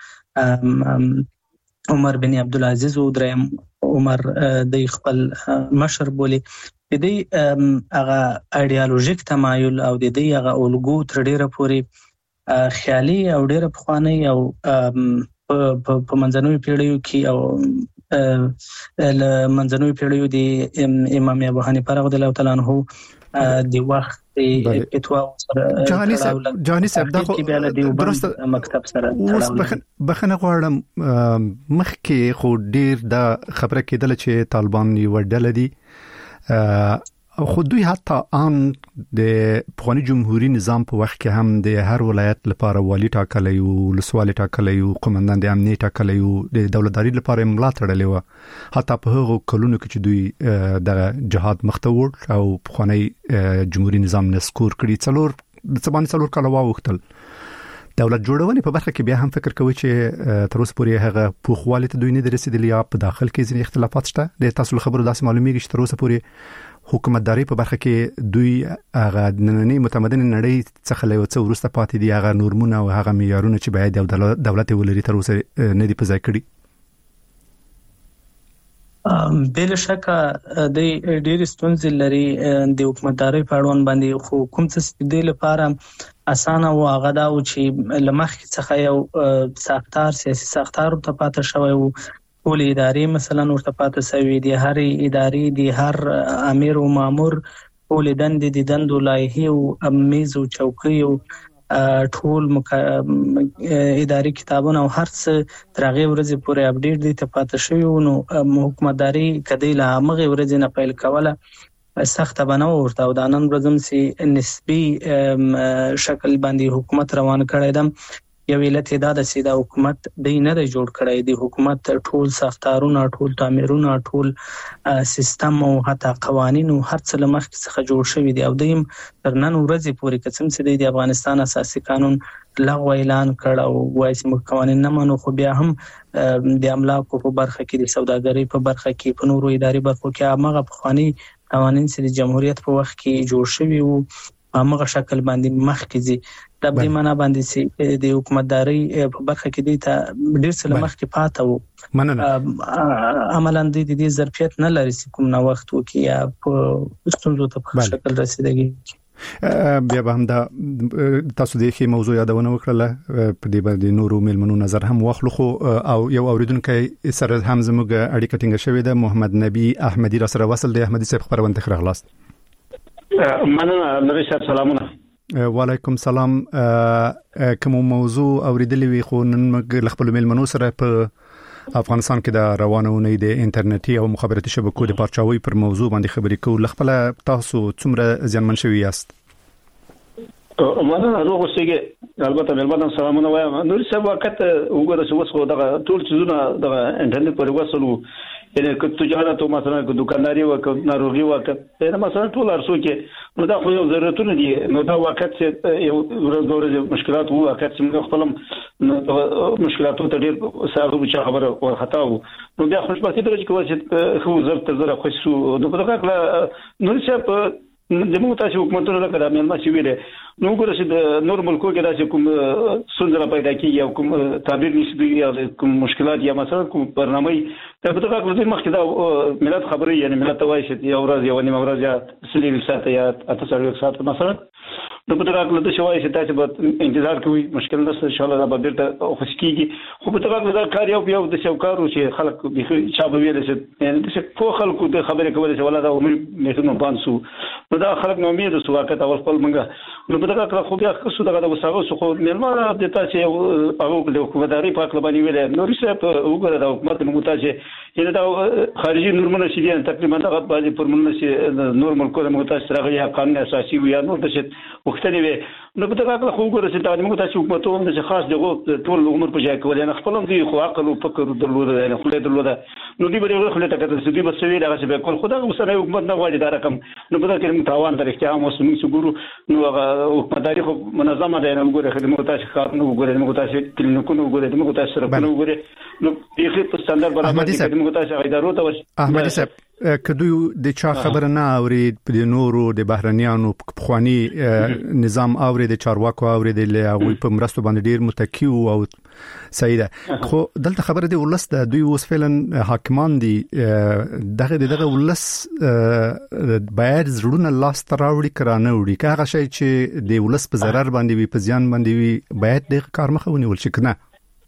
عمر بن عبدالعزيز او دریم عمر د خپل مشر بولی د دې هغه ایډیالوژیک تمایل او د دې هغه الګو تر ډیره پوري خیالي او ډیره خواني او په منځنوي پیړیو کې او منځنوي پیړیو د امام ابو حنیفه رضی الله تعالی عنہ د وخت فتوا جهاني صاحب دا درست مکتب سره بخنه غواړم مخکې خو ډیر دا خبره کېدل چې طالبان یو ډله دي خو دوی حتی ان د پخوانی جمهوریت نظام په وخت کې هم د هر ولایت لپاره والی ټاکلی او لسوالي ټاکلی او قومندان د امنیت ټاکلی او د دولتداري لپاره ملا تړلې و حتی په هغو کلونو کې چې دوی د جهاد مختور او پخوانی جمهوریت نظام نسکور کړی څلور کاله واوختل دولت جوړونې په برخه کې بیا هم فکر کوي چې تر اوسه پورې هغه پوخوالی ته دوی نه رسیدلی یا په داخل کې ځینې اختلافات شته. د تاسو خبرو داسې معلومیږي چې تر اوسه پورې حکومتداري په برخه کې دوی هغه نننی متمدن نړۍ څخه له څو ورسته پاتې دي هغه نورمونه او هغه معیارونه چې باید دولت ولري تر اوسه نه دي په ځای کړی. بل شک د ډېر ستونزې لري د حکومتداري په اړوند باندې، خو کوم څه د لپاره اسانه او هغه دا چې لمخ څخه یو ساختار سیاسي ساختار ته پاتې شوی او ټول ادارې مثلا ورته پاتې شوی دي، هر ادارې دي، هر امیر او مامور ټول دندې د دندو لایحې او میز او چوکۍ او ټول اداري کتابونه او هر څه تر هغه ورځې پورې اپډیټ دي ته پاتې شوی. نو حکومتداري کدی له هغه ورځې نه پیل کوله سخت بنو ورته او د نن ورځم سي نسبی شکل باندې حکومت روان کړی دم. یو علت دا د سیده حکومت د نه جوړ کړی دی، حکومت ټول ساختارونه ټول تعمیرونه ټول سیستم او حتی قوانین او هر څه لمخ څخه جوړ شوی دی او دیم تر نن ورځې پورې قسم سي د افغانستان اساسي قانون لغوه اعلان کړ او وایي چې قوانین نه منو، خو بیا هم د املاکو په برخه کې د سوداګرۍ په برخه کې په نورو اداري برخو کې هغه پخوانی قوانین چې د جمهوریت په وخت کې جوړ شوی وو هغه شکل باندې مخ کې دي. د دې معنا باندې چې د حکومتداري په برخه کې دي ته ډېر څه مخ کې پاتې وو، عملاً د دې ظرفیت نه لري چې کوم نو وخت وکي یا په ستونزو ته شکل رسیدګي. بیا به هم دا تاسو د خې موضوع یادونه وکړه په دې باندې نورو ملمنو نظر هم واخلو، خو او یو اوریدونکو سره هم زموږ اړیکه ټینګه شوې ده. محمد نبی احمدی را سره وصل دی. احمدی صاحب خبرونه ته راغلاست. مننه نبی صاحب، سلامونه. وعلیکم سلام. کوم موضوع اوریدلې وي خو نن موږ خپل ملمنو سره په افغانستان کې د روانونې د انټرنیټي او مخابراتي شبکو د پارچاوي پر موضوع باندې خبرې کوو. خپل تاسو څومره ځانمن شوي یاست؟ مننه روغ اوسئ. البته ملمنو سلامونه وایم. نور څه وخت وګوره چې وسخه دغه ټول چیزونه د انټرنیټ پر وسلو یعنی که تجارت او مثلا که دکانداري او که ناروغي او که مثلا ټول ارسو کې نو دا خو یو ضرورتونه دي. نو دا وخت چې یو ورځ مشکلات وو وخت چې موږ خپل مشکلاتو ته ډېر ساده چې خبره ورختا وو نو بیا خوشبختي درته کوي چې خو زړه خوښ شو. نو په دغه نو چې زموږ تاسو حکومتونو لکه د میلمه چې ویلې نو ګوره چې د نور ملکو کې داسې کوم ستونزه پیدا کیږي او کوم تعبیر نشي یا کوم مشکلات یا مثلا کوم برنامه ته په دغه ورځ مخکې دا ملت خبري یعنی ملت وایي چې یو ورځ یو نیمه ورځ یا سلیل ساعت یا 8 ساعت مثلا نو په دغه ورځ چې وایي چې تاسو به انتظار کوئ مشکل نشته ان شاء الله دا به بیرته خوش کیږي. خو په دغه ورځ کار یو د شوکارو چې خلک به چا به ویل چې یعنی د څه خلکو د خبرې کولای چې ولا دا عمر نه بانسو نو دا خلک نو امید سو واقعا اول خپل منګه نو په دغه خو بیا څه دغه وساغه خو مېلمه د تاسو هغه د حکومتداري په اړه باندې ویل نو ریسه وګوره د حکومت موږ یعنی دا خارجي نورمونه چې دي تقریبا دغه بعضي فرمونه چې نور ملکونو موږ سره یا قانون اساسي یا نور د څه وختنی وي نو په دغه خو وګوره چې دا موږ تاسو حکومتونه د خاص دغه ټول عمر په ځای کول نه خپل دي خو عقل او فکر درلود نه خو درلود نو دی به خو ته کته چې دی بسوي دا چې به خدا سره حکومت نه غواړي دا رقم نو په دغه کې تاوان درښتیا مو سمې سګورو نو حکومتداري خو منظمه ده نه وګوره خدمت تاسو کار نه وګوره موږ تاسو کلینیکونو وګوره موږ تاسو سره نه وګوره نو دغه په ستاندر برابر موږ تاسو ادارو ته احمدي صاحب کدو د چا خبر نه اورید په نورو د بهرنیانو پخوانی نظام اورید چارواکو اورید له غوي په مرستو باندې ډیر متکی او سیده خو دلته خبره دی ولس د دوی اوس فعلا حاکمان دي دغه ولس باید زړونه لاس تراوړي کرانه وړي که هغه شی چې د ولس په ضرر باندې وي په زیان باندې وي باید د کار مخه ونیول شي کنه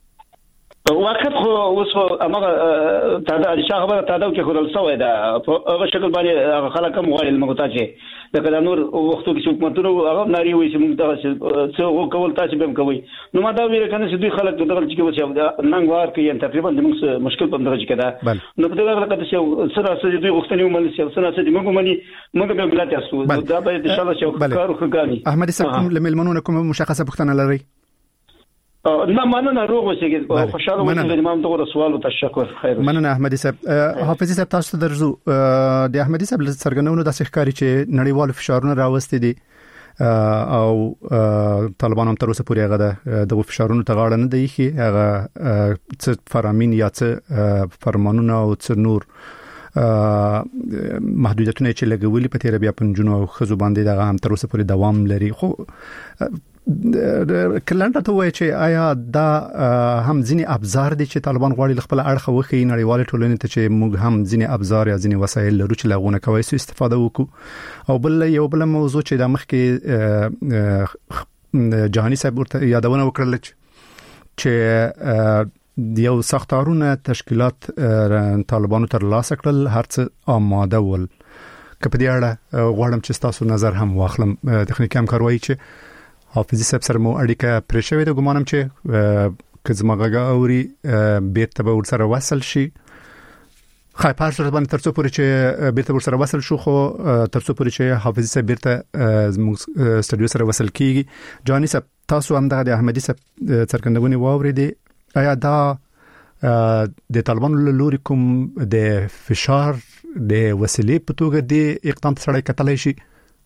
وقت خو اوس امغه تاده خبره تاده کې خورل سوې ده هغه شکل باندې خلک هم غواړي المغتاجه لکه د نور وختو کې حکومتونو هغه ناری وي چې موږ ته څه کول تاسو به کوي نو ما دا ویل کنه چې دوی خلک دغه چې وځي ننګوار کې تقریبا د موږ مشکل په درجه کې ده نو په دغه لکه چې سره سره دوی وختنی ومنل شي سره سره موږ مني موږ به بلات یاسو دا به ان شاء الله چې کارو خګانی احمدي صاحب لملمنونو کوم مشخصه پښتنه لري نه مننه روغ اوسئ خوشاله اوسئ امام دغه سوال او تشکر خیر مننه احمدي صاحب حافظي صاحب تاسو درځو د احمدي صاحب سرګنونو د ښکاری چې نړیوال فشارونه راوستي دي او طالبان هم تر اوسه پورې هغه د فشارونو ته غاړه نه دی خي هغه څه فرامین یا څه فرمانونه او څه نور محدودیتونه چې لګولي په تیر بیا پنځونو او خزو باندې دغه هم تر اوسه پورې دوام لري. خو کلنډه ته وایي چې آیا دا هم ځینی ابزار دي چې طالبان غواړي خپل اړخ وخی نړیوال ټولنې ته چې موږ هم ځینی ابزار یا ځینی وسایل لرو چې لغونه کوي سو استفاده وکړو. او بل یو بل موضوع چې د مخکې جهاني صاحب ورته یادونه وکړل چې یو سختارونه تشکیلات طالبانو تر لاسه کړل هرڅه آماده ول. که په دې اړه غواړم چې تاسو نظر هم واخلم. تخنیکی همکاروي چې حافظي صاحب سره مو اړیکه پرې شوې ده، ګمانم چې که زموږه اوري بیرته به ورسره وصل شي. خای په صورت باندې ترڅو پورې چې بیرته ورسره وصل شو، خو ترڅو پورې چې حافظي صاحب بیرته زموږ استودیو سره وصل کیږي. جاني صاحب تاسو هم د احمدي صاحب څرګندونې واوریدې، آیا دا د طالبانو له لوري کوم د فشار د وسیلې په توګه د اقدام سره کتلای شي؟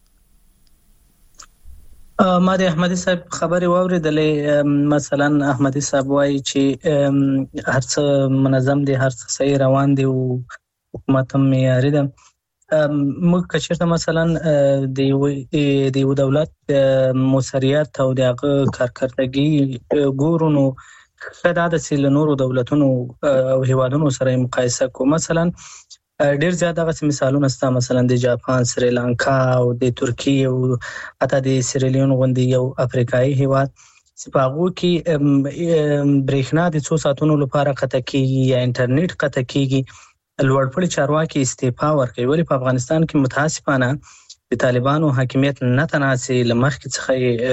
ما د احمدي صاحب خبري واوریدلې. مثلا احمدي صاحب وایي چې هرڅه منظم دي، هرڅه صحیح روان دي او حکومت هم معیاري ده. موږ کچېرته مثلا د یو دولت موثریت او د کارکړتګي ګورو نو دا د سیلنورو دولتونو او هیوادونو سره مقایسه کو. مثلا ډیر زیات هغه مثالونه ستا، مثلا د جاپان، سریلانکا او د ترکیه او حتی د سیریلیون غوندي یو افریقایي هیواد سپاغو کې برېښنا د 2 ساعتونو لپاره قطع کیږي یا انټرنیټ قطع کیږي. لوړپوړي چارواکي استعفا ورکوي. ولی په افغانستان کې متاسفانه د طالبانو حاکمیت نه تناسي لمخکې څخه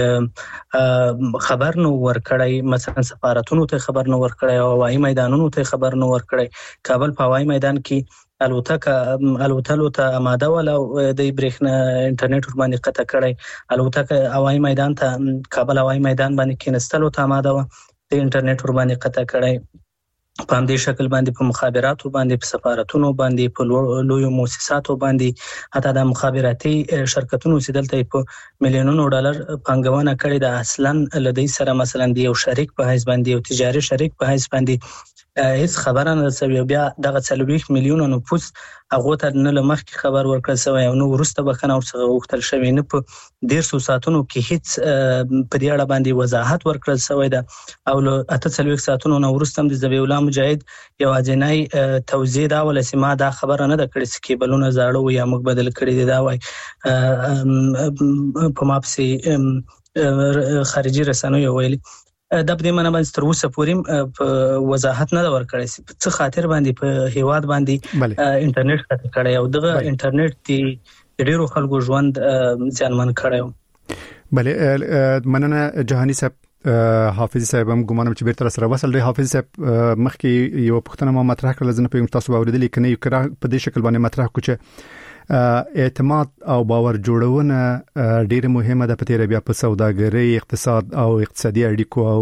خبر نو ورکړی، مثلا سفارتونو ته خبر نو ورکړی او هوایي میدانونو ته خبر نو ورکړی. کابل په هوایي میدان کې الوتلو ته آماده ول او د برېښنا انټرنیټ ور باندې قطع کړی. الوتکه هوایي میدان ته کابل هوایي میدان باندې کېنستلو ته آماده و، د انټرنیټ ور باندې قطع کړی. په همدې شکل باندې په مخابراتو باندې، په سفارتونو باندې، په لویو مؤسساتو باندې، حتی د مخابراتي شرکتونو چې دلته په میلیونونو ډالر پانګونه کړې ده، اصلا لدی سره مثلا د یو شریک په حیث باندې او تجاري شریک په حیث باندې هیڅ خبره نه رسوي. بیا دغه 40 میلیونه نفوس هغه ته نه لمخکې خبر ورکړل شوی او نو ورسته بکنه ورڅخه وختل شوی نه په 150 ساعتونو کې هیڅ په دې اړه باندې وضاحت ورکړل شوی ده. او له 48 ساعتونو نو ورسته د ذبیح الله مجاهد یو اجنای توزیع دا ول سیمه دا خبره نه ده کړې چې کیبلونه زاړه و یا موږ بدل کړی دي. دا وای په ماپسي خارجي رسنیو ویلي د دې منه باندې تر اوسه پورې وضاحت نه ورکړی څه خاطر باندې په هیواد باندې انټرنیټ قطع کړی او دغه انټرنیټ دی ډیرو خلکو ژوند ځانمن کړی. بله مننه جهاني صاحب. حافظ صاحب هم ګمانم چې بیرته سره وصل دی. حافظ صاحب مخکې یو پوښتنه ما مطرح کړل، زنه په تاسو باورېدلې کنه یو کړه په دې شکل باندې مطرح کوچ اعتماد او باور جوړونه ډیره مهمه ده په تیر بیا په سوداګرۍ، اقتصاد او اقتصادي اړیکو او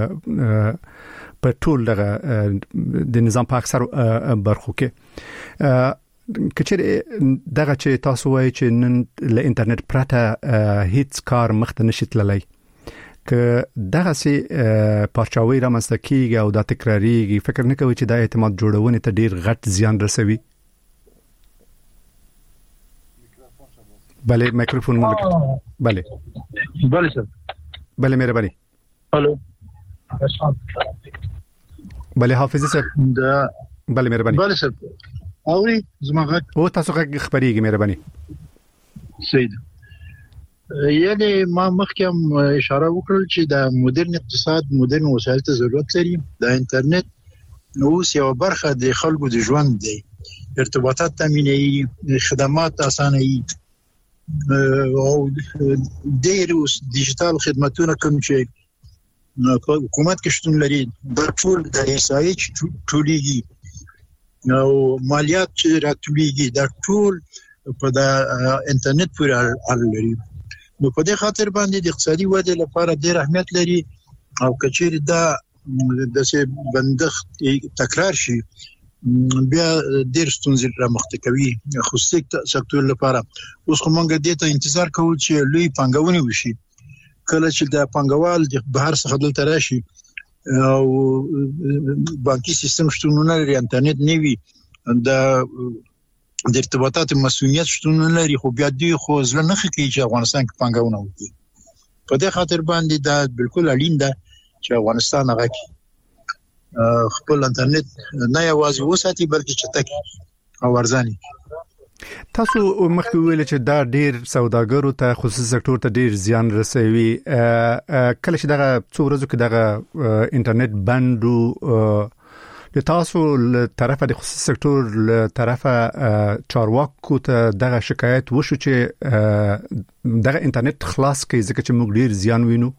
په ټول دغه د نظام په اکثر برخو کې. کچېر دغه چې تاسو وایي چې نن له انټرنیټ پرته هیڅ کار مخته نشي تللی، که دغه سي پارچاوي رامنځته کیږي او دا تکراریږي، فکر نه کوي چې دا اعتماد جوړونه ته ډیر غټ زیان رسوي؟ بله میکروفون مولک. بله سر. بله مهرباني. الو. بله حافظ صاحب. بله مهرباني. بله سر. اوري زمغه او تاسو خبريږي مهرباني. سید. یعنی ما مخکې اشاره وکړل چې د مدرن اقتصاد مدرن وسایل ته ضرورت لري. د انټرنیټ نو یو برخه د خلکو د ژوند دی، ارتباطات تامینوي، خدمات اسانوي او ډېر ډیجیټل خدماتونه کوم چې حکومت کې شتون لري د ټول د ایسایچ ټولېږي او مالیات چې راټولېږي د ټول په د انټرنیټ پورې اړه لري. نو په دې خاطر باندې د اقتصادي ودې لپاره ډېر اهمیت لري او کچېرې دا د څه بندښت تکرار شي بیا ډیر ستونزې را مخ ته کوي خصوصي سکتور لپاره. اوس کومه دې ته انتظار کوو چې لوی پانګونې وشي. کله چې د پانګوال د بهر څخه دلته راشي او بانکي سیستم شتون نه لري، انټرنیټ نه وي، د ارتباطات مسؤلیت شتون نه لري، خو بیا دوی خو ځل نه کوي چې افغانستان کې پانګونه وکړي. په دې خاطر باندې دا بالکل اړین ده چې افغانستان هغه خپل انټرنیټ نه یوازې وساتي بلکې چټک او ارزانه. تاسو مخکې ویل چې دا ډیر سوداګرو ته خصوصي سکتور ته ډیر زیان رسوي. کله چې دغه څو ورځې کې دغه انټرنیټ بندو د تاسو له طرفه د خصوصي سکتور له طرفه چارواکو ته دغه شکایت وشو چې دغه انټرنیټ خلاص کړي ځکه چې موږ ډیر زیان وینو؟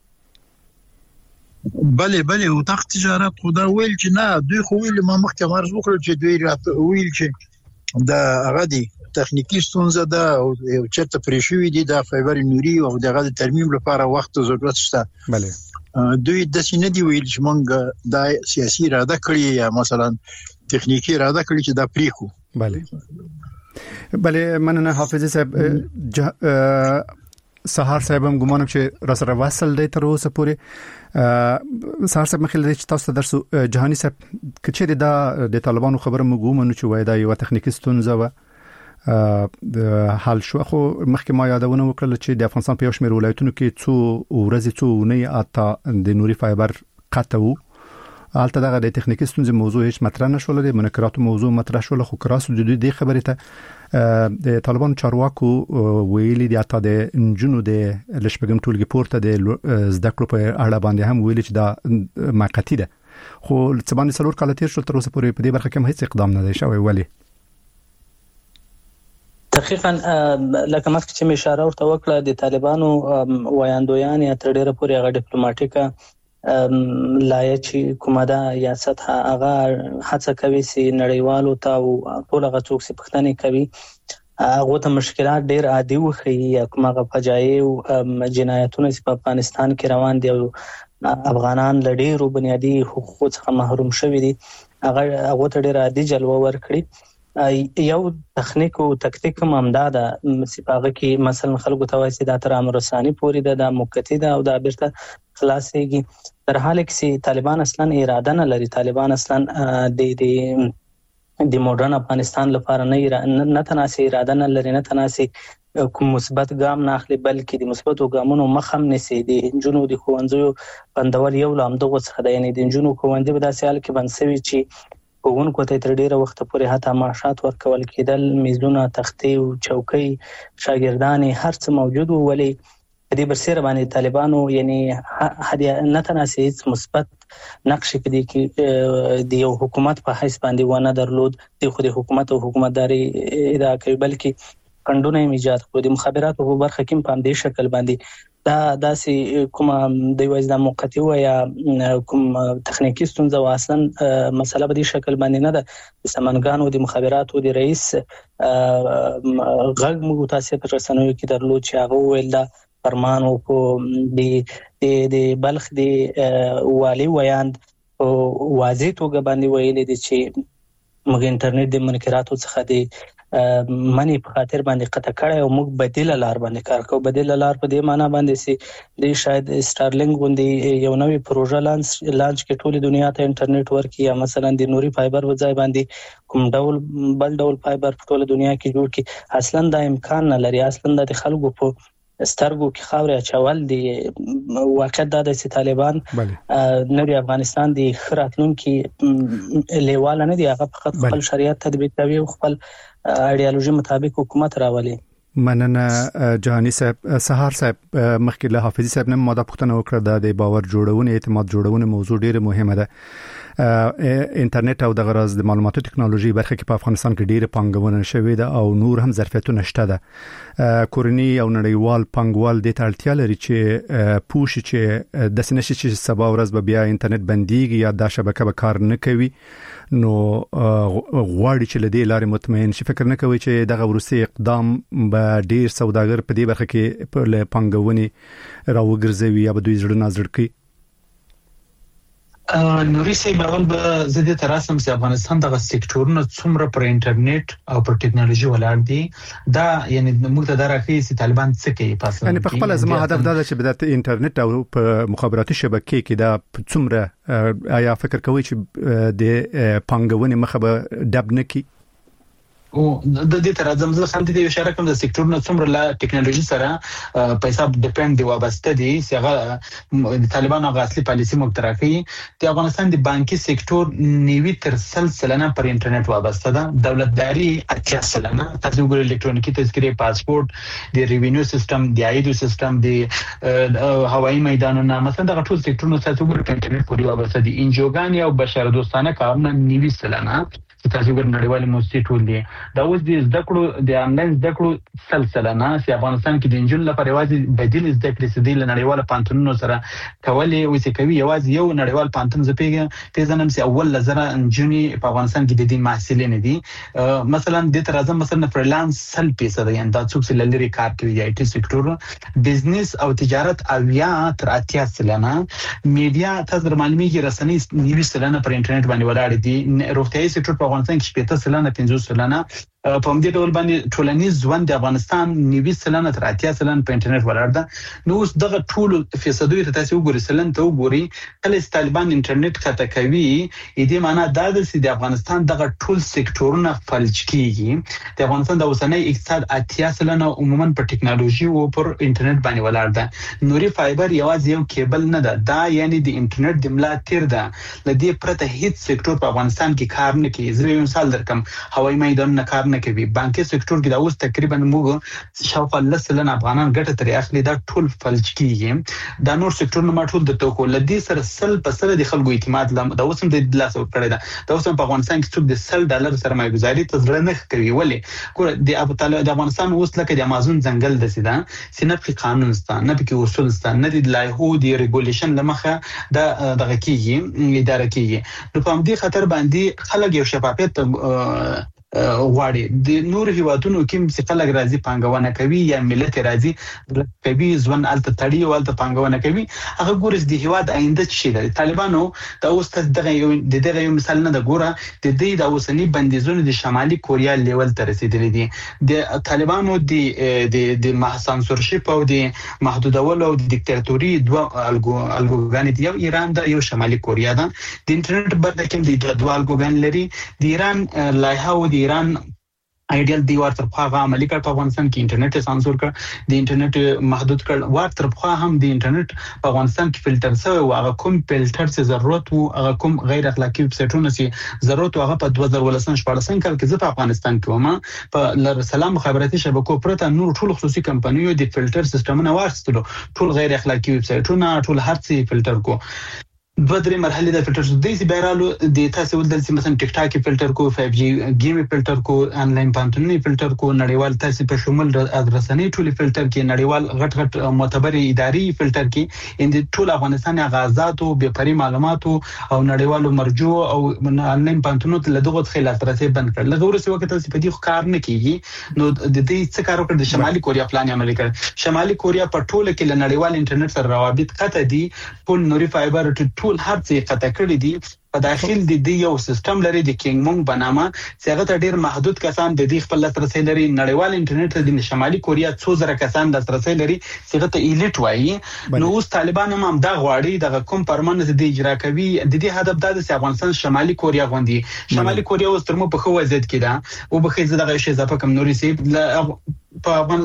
بله او تخت تجارت خدا ویل چې نه، دوی خو ویل ما مخکې مرز وکړ چې دوی ویل چې دا هغه دي تخنیکی ستونزه ده او چېرته پرېښوي دي د فایبر نوري او دغه د ترمیم لپاره وخت او ضرورت شته. بله دوی د سینې دی ویل چې موږ د سیاسي اراده کړی یا مثلا تخنیکی اراده کړی چې دا پریخو. بله مننه حافظ صاحب. سهار صاحب هم ګمانم چې را سره وصل دی تر اوسه پورې. سهار صاحب مخکې چې تاسو ته درسو جهاني صاحب کچې د طالبانو خبره موږ ومنو چې وای دا یو تخنیکی ستونزه و د حل شو، خو مخکې ما یادونه وکړه چې د افغانستان په یو شمېر ولایتونو کې څو ورځې څو نه اته د نوري فایبر قطع وو. حالت دغه د تخنیکی ستونزې موضوع هیڅ مطرح نشول، د منکراتو موضوع مطرح شول، خو کراسو د دې خبرې ته د طالبانو چارواکو ویلي دي اته د انجنونو د لشبګم ټولګي پورته د زده کړو په اړه باندې هم ویلي چې دا موقتی ده، خو څبانې څلور کال تیر شو تر اوسه پورې په دې برخه کې هیڅ اقدام نه دی شوی. ولی دقیقاً لکه مخکې چې اشاره ورته وکړه د طالبانو وایاندویان یا تر ډیره پورې هغه ډیپلوماټیکه لایه چې کومه ده یا سطح هغه هڅه کوي چې نړیوالو ته او ټول هغه څوک چې پښتنې کوي هغه ته مشکلات ډیر عادي وخی یا کومه فجایع او جنایتونه چې په افغانستان کې روان دي او افغانان لډیرو بنیادی حقوقو څخه محروم شوي دي، هغه ته ډیر عادي جلوه ورکړي. یو تخنیک او تکتیک ممدا ده سپاغه کې مثلا خلکو ته وایي دا تر امرسانی پوری ده، د موقتی ده او د بیرته خلاصيږي. تر حال کې طالبان اصلا اراده نه لري، طالبان اصلا د ماډرن افغانستان لپاره نه تناسي اراده نه لري، نه تناسي کوم مثبت ګام نه اخلي، بلکې د مثبتو ګامونو مخ هم نسی. د انجونو د خوندزو بندول یو لام دغه څخه دی، یعنی د انجونو خوندې په داسې حال کې بنسوي چې کوونکو ته تر ډیره وخت پورې حتی معاشات ورکول کېدل، میزونه، تختې او چوکۍ، شاګردان هر څه موجود وو. ولې په دې برسېره باندې طالبانو یعنی نه تناسي مثبت نقش کې د یو حکومت په حیث باندې ونه درلود، د خو د حکومت او حکومتداري ادعا کوي، بلکې کندونه ایجاد کړو. د مخابراتو په برخه کې په دې شکل باندې دا داسې کوم د وځ د موقتی و یا کوم تخنیکی ستونزه و اصلا مسله په دې شکل باندې نه ده. د سمنګانو د مخابراتو د رئیس غږ مو تاسو په رسنیو کې درلود چې هغه ویل دا فرمان او د بلخ د والی ویاند او واضح توګه باندې ویل دي چې موږ انټرنیټ د منکراتو څخه د منی په خاطر باندې قطع کړی او موږ بدیل لار باندې کار کوو. بدیل لار په دې معنی باندې چې د شاید سټارلینګ غوندي یو نوې پروژه لانچ کې ټول دنیا ته انټرنیټ ورکړي، یا مثلا د نوري فایبر وځای باندې کوم ډول بل ډول فایبر په ټول دنیا کې جوړ کړي. اصلا دا امکان نه لري، اصلا د خلکو په سترګو کې خاورې اچول دي. واقعیت دا د طالبان نوی افغانستان د خراتلونکو لیواله نه دی، هغه فقط خپل شریعت تطبیق کوي او خپل ایډیالوژي مطابق حکومت راولي. مننه جهاني صاحب. سهار صاحب مخکې له حافظي صاحب نه ماده پوښتنه وکړه د باور جوړونې اعتماد جوړونې موضوع ډیره مهمه ده. انټرنیټ او د غراز د معلوماتو ټکنالوژي برخه کې په افغانستان کې ډیره پانګونه شوې ده او نور هم ظرفیتونه شته ده. کورنی او نړیوال پانګوال د اړتیا لري چې پوښي چې د سنشي چې سبا ورځ به بیا انټرنیټ بنديږي یا د شبکه به کار نه کوي، نو غواړي چې لدې لارې مطمئن شي. فکر نه کوي چې دغه ورسي اقدام به ډیر سوداګر په دې برخه کې په پانګونې راوګرځوي یا به دوی زړه نازړ کوي؟ نوري سي بغل به زده تراسم چې افغانستان دغه سکتورونه څومره پر انټرنیټ او پر ټکنالوژي ولاړ دي دا یعنی موږ ته درخي چې طالبان څه کوي پاسه یعنی په خپل ازما هدف دا چې د انټرنیټ او په مخابراتي شبکې کې دا څومره آیا فکر کوي چې د پنګونې مخه به دب نکي او د دې تر ځم زه خلک دې اشاره کوم د سکتورونو څومره لا ټکنالوژي سره پیسې ډیپند دی وابسته دي چې د طالبانو غاصلي پالیسي مقترحي د افغانستان د بانکي سکتور 90% پر انټرنیټ وابسته ده دولتداري 80% تاسو ګورئ الکترونیکي تذکرې پاسپورت د ریوینیو سیستم د عایدو سیستم د هوایي میدانونو مثلا د ټول سکتورونو تاسو ګورئ په انټرنیټ پورې وابسته دي انجوګان او بشردوستانه کارونه 90% تاسو ګور نړیوالې موسسې ټول دي دا اوس د زده کړو د انلاین زده کړو سلسله نه چې افغانستان کې د انجن لپاره یوازې بدیل زده کړې سدي له نړیواله پانتونونو سره کولې او چې کوي یوازې یو نړیوال پانتون زپېږي ته ځنم چې اول لزره انجنی په افغانستان کې د دې محصلین دي مثلا د تر اعظم مثلا فرلانس 100% دی دا څوک چې لری کار کوي د آی ټي سکتور بزنس او تجارت اویا تر 80% میډیا تاسو معلومیږي رسنۍ 90% پر انټرنیټ باندې ولاړ دي روغتیايي سکتور په افغانستان کې 50% 50% په همدې ډول باندې ټولنیز ژوند د افغانستان 90% تر 80% په انټرنیټ ولاړ ده نو اوس دغه ټول فیصدوی ته تاسو وګورئ سلن ته وګورئ کله چې طالبان انټرنیټ خطا کوي دې معنی دا ده چې د افغانستان دغه ټول سکتورونه فلج کیږي د افغانستان د اوسنۍ اقتصاد 80% عموما په ټکنالوژي او پر انټرنیټ باندې ولاړ ده نوري فایبر یوازې یو کیبل نه ده دا یعنی د انټرنیټ د ملا تیر ده لدې پرته هیڅ سکتور په افغانستان کې کار نه کوي زه یو مثال درکم هوایي میدان نه کار کوي بانکي سکتور کې دا اوس تقریبا موږ شاوخوا 10% افغانان ګټه ترې اخلي دا ټول فلج کیږي دا نور سکتورونه ما ټول د توکو لدی سره 100% د خلکو اعتماد دا اوس هم د لاس ورکړی دا اوس په افغانستان کې څوک د $100 سرمایه گذاري تزړه نه کوي ولی ګوره د افغانستان اوس لکه د امازون ځنګل د سیده سینه په قانون ستان نه په اصول ستان نه د لایحو د ریګولیشن لمخه دا دغه کیږي اداره کیږي نو په دې خاطر باندې خلک یو شفافیت غواړي د نور هیوادونو کې چې خلک راځي پانګونه کوي یا ملت راځي کوي ځوان الته تړي او الته پانګونه کوي هغه ګورس د هیواد آینده شي د طالبانو دا اوس دغه یو مثال نه د ګوره د دې د اوسنی بندیزونو د شمالي کوریا لیول ته رسیدلې دي د طالبانو د سانسورشپ او د محدودولو او د دیکتاتوري دوه الګوګان دي یو ایران د یو شمالي کوریا ده د انټرنیټ برده کې د دوه الګوګان لري د ایران لایحه او د ایران ایډیال دی ورته په عملی کړ په افغانستان کې انټرنیټ سانسور کړ د انټرنیټ محدود کړ ورته په هم د انټرنیټ په افغانستان کې فلټر شوی او هغه کوم فلټر څه ضرورت او هغه کوم غیر اخلاقی ویب سایټونه چې ضرورت هغه په 2014 کال کې په افغانستان کې ومه په سلام مخابراتي شبکو پرته نور ټول خصوصي کمپنیو د فلټر سیستمونه واخیستلو ټول غیر اخلاقی ویب سایټونه ټول هر څه فلټر کو دوه درې مرحله د فلټر د دې بیرالو د تاسو ولدل چې مثلا ټیک ټاک فلټر کو 5G گیم فلټر کو انلاین پانتونی فلټر کو نړیوال تاسو په شمول ادرسنی ټول فلټر کې نړیوال غټ معتبر اداري فلټر کې ان ټول افغانستان غازات او به پري معلومات او نړیوالو مرجو او انلاین پانتونو ته دغه خلاف ترسه بند کړل لږ ورسې وخت تاسو په دې کار نه کیږي نو د دې څه کار وکړ د شمالي کوریا پلان عملي کړ شمالي کوریا په ټوله کې له نړیوال انټرنیټ سره روابط قطع دي ټول نوري فایبر ټول هر څه قطع کړی دي په داخل د دې یو سیستم لري د کینګ مونږ بنامه چې هغه ته ډیر محدود کسان د دې خپل لاسرسي لري نړیوال انټرنیټ د شمالي کوریا 2000 کسان لاسرسي لري چې هغه ته ایلیټ وایي نو اوس طالبان هم دا غواړي د کوم پرمنس د اجرا کوي د دې هدف دا د افغانستان شمالي کوریا غوندي شمالي کوریا اوس تر مو په خو وضعیت کې ده او به خېزه دغه شی اضافه کم نوري سي په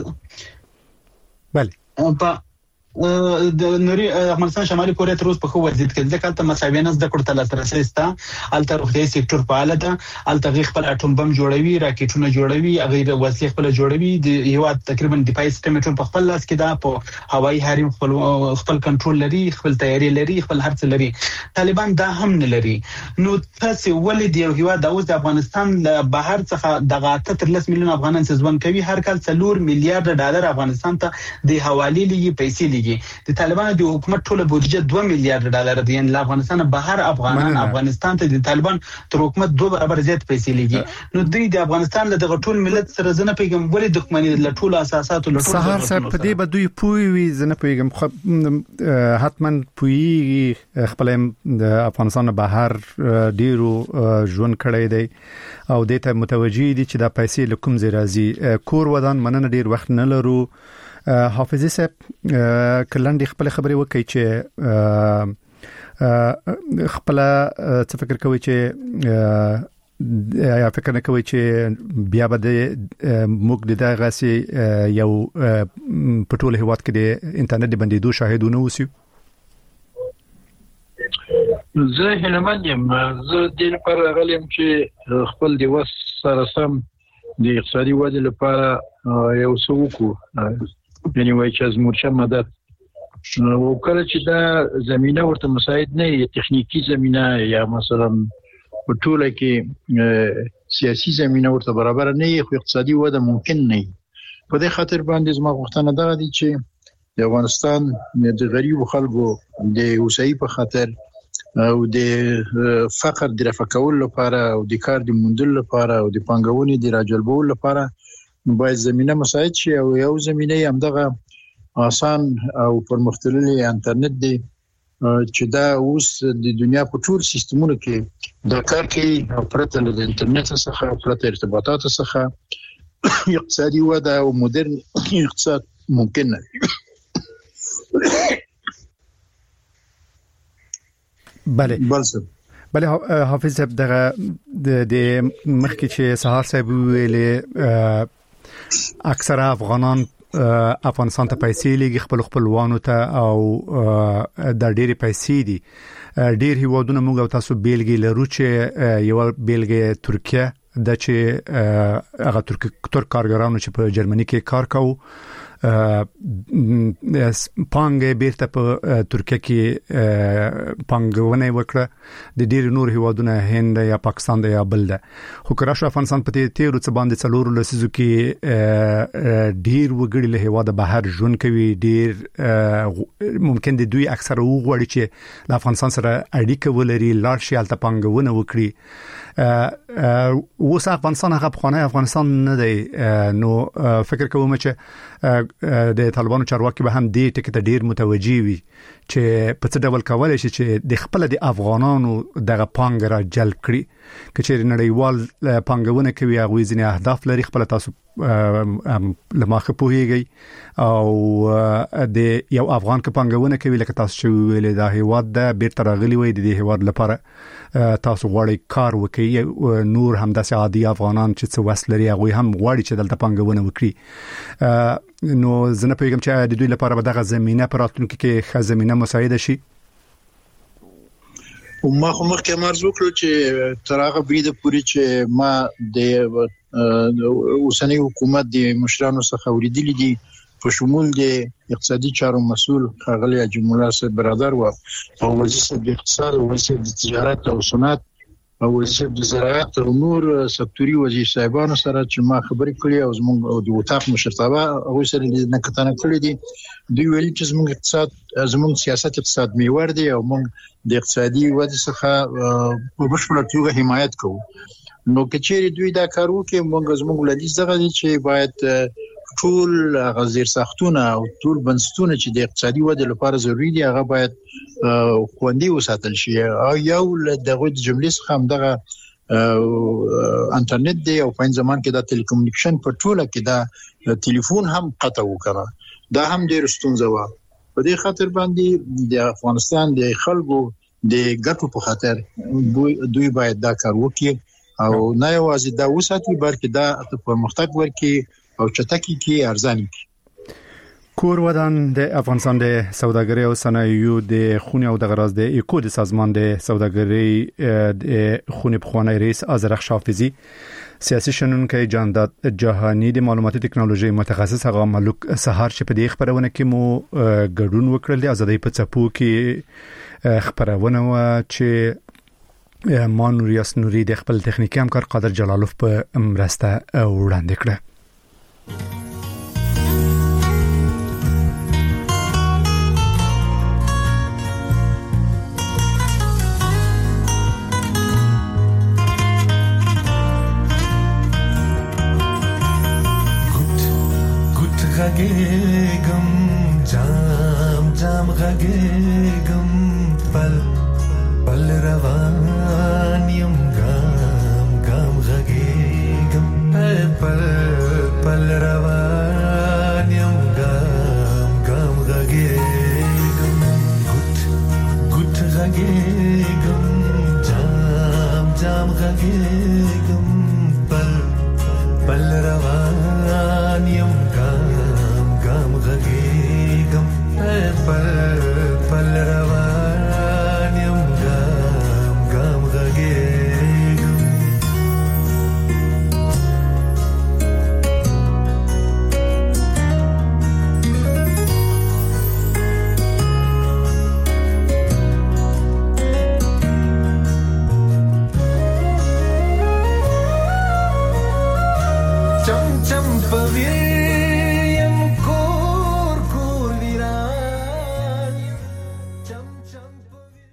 بله په د نوري افغانستان شمالي کوریا تر اوسه په خو وضعیت کې ځکه ته مساوینه د کړه لاسرسي ستا الته روغتي سکتور فعال ده الته غي خپل اټوم بم جوړوي راکټونه جوړوي غیر وسلې خپل جوړوي د یو تقریبا دفاعي سیستم په خپل لاس کې ده په هوایي حریم خپل کنټرول لري خپل تیاری لري خپل هرڅ لري طالبان دا هم نه لري نو تاسو ولې دی یو د اوس د افغانستان له بهر څخه دغه 13 میلیون افغانان ځوان کوي هر کال $4 میلیارډ افغانستان ته د حواله لګي پیسې کیږي د طالبانو د حکومت ټوله بودیجه 2 میلیارډ ډالر دی ان افغانستان بهر افغانان افغانستان ته د طالبان تر حکومت 2 برابر زیات پیسې لګي نو دوی د افغانستان له ټول ملت سره زنه پیغام ولې دښمنی له ټول اساساتو له ټول سهار صاحب په دې به دوی پوي زنه پیغام حتما پوي خپل د افغانستان بهر ډیرو ژوند کړی دی او د ته متوجي دي چې دا پیسې لکم زی راځي کور ودان مننه ډیر وخت نه لرو حافظ صاحب کلندې خپل خبرې وکړي چې خپل څه فکر کوي چې یا فکر نه کوي چې بیا به موږ د غاسي یو پټول هواد کې د انټرنیټ بندیدو شاهدونه وسی زه هلمند یم زه د لپاره غلم چې خپل د وس سره سم د اقتصادي ودې لپاره یو څه وکړو یعنی وایي چې از مورچه مدد او کله چې دا زمينه ورته مساعد نه یا تخنیکی زمينه یا مثلا په ټوله کې سیاسي زمينه ورته برابر نه وي خو اقتصادي وده ممکن نه وي په دې خاطر باندې زما غوښتنه ده چې د افغانستان د غریب خلکو د اوسۍ په خاطر او د فقر د رفع کولو لپاره او د کار د موندلو لپاره او د پانګونې د راجلبولو لپاره باید زمينه مساعد شي او یو زمينه هم دغه آسان او پرمختللي انټرنیټ دی چې دا اوس د دنیا په ټول سیستمونو کې د کار کې پرته له انټرنیټ څخه پرته ارتباطات څخه اقتصادي وده او مدرن اقتصاد ممکن نه بله حافظ صاحب دغه د مخکې چې سهار صاحب ویلې اکثره افغانان افغانستان ته پیسې لګي خپل خپلوانو ته او د ډېری پیسې دي ډېر هیوادونه موږ او تاسو بیلګې لرو چې یو بیلګې ترکیه د چې هغه ترک کارګرانو چې په جرمني کې کار کوي پانګه بیرته په ترکیه کې پانګونه وکړه د ډېر نور هیوادونه هند یا پاکستان یا بل ده خو کراش افغانستان په تیرو څه باندې څلور لسیزو کې ډېر وګړي له هیواده بهر ژوند کوي ډېر ممکن دي دوی اکثره وګړي چې له افغانستان سره اړیکه ولري لاړ شي الته پانګونه وکړي اوس افغانستان هغه بخونه افغانستان نه دی نو فکر کوم چې د طالبانو چارواکي به هم دې ټکي ته ډیر متوجي وي چې په څه ډول کولای شي چې د خپل د افغانانو دغه پانګه را جلب کړي کچېر نړیوال پانګونه کوي هغه ځینې اهداف لري خپل تاسو لماخه پوهیږي او د یو افغان کې پانګونه کوي لکه تاسو چې ویلې دا هیواد د بیرته راغلي وي د هیواد لپاره تاسو غواړئ کار وکړي نور هم د عادي افغانان چې څه وس لري هغه هم غواړي چې دلته پانګونه وکړي نو زنه پیغام چې د دوی لپاره به دغه زمينه پراتونکو کې خزمینه مساعده شي او ما خو مخکې مرز وکړو چې تر هغه بریده پوری چې ما د اوسنۍ حکومت د مشرانو څخه اوریدلې دي په شمول د اقتصادي چارو مسؤل خاغلی اجم الله صاحب برادر او وزیر د اقتصاد او وزیر د تجارت او صنعت او وزیر د زراعت او نور سکتوري وزیر صاحبانو سره چې ما خبرې کړې او زموږ د وټاق مشرتابه او سره نه کتنه کړې دي دوی ویل چې زموږ اقتصاد زموږ سیاست اقتصاد میوړ دی او موږ د اقتصادي ودې څخه په بشپړه توګه حمایت کوو نو کچېری دوی دا کار وکړي موږ زموږ ولادي دغه چې باید ټول غزیر ساختونه او ټول بنسټونه چې د اقتصادي ودې لپاره ضروری دي هغه باید خوندي وساتل شي او یو دغه جملې څخه هم دغه انټرنیټ دی او په زمان کې د ټلیکومونیکیشن په ټوله کې دا ټلیفون هم قطع وکړه دا هم ډېر ستونزه و په دې خاطر باندې د افغانستان د خلکو د ګټو په خاطر دوی باید دا کار وکړي او نه یوازې دا وساتي بلکې دا پرمختګ ورکړي او چټکی کې ارزاني کور ودان د افغانستان د سوداګرۍ او صنایعو د خونی او د غراز د اکو د سازمان د سوداګرۍ د خونی بخوانی رئیس ازرخ شافزی سیاسي شنونکي جانداد جهاني د معلوماتي ټکنالوژي متخصص هغه ملک سحر چې په دې خبرونه کې مو ګډون وکړل د ازادۍ په څپو کې خبرونه و چې مانور یاسنوري د خپل تخنیکی همکار قادر جلالوف په مرسته وړاندې کړه غږېږم جام جام غږېږم پل پل روان یم ګام ګام غږېږم پل پل روان یم ګام ګام غږېږم ګوت ګوت غږېږم جام جام غږېږم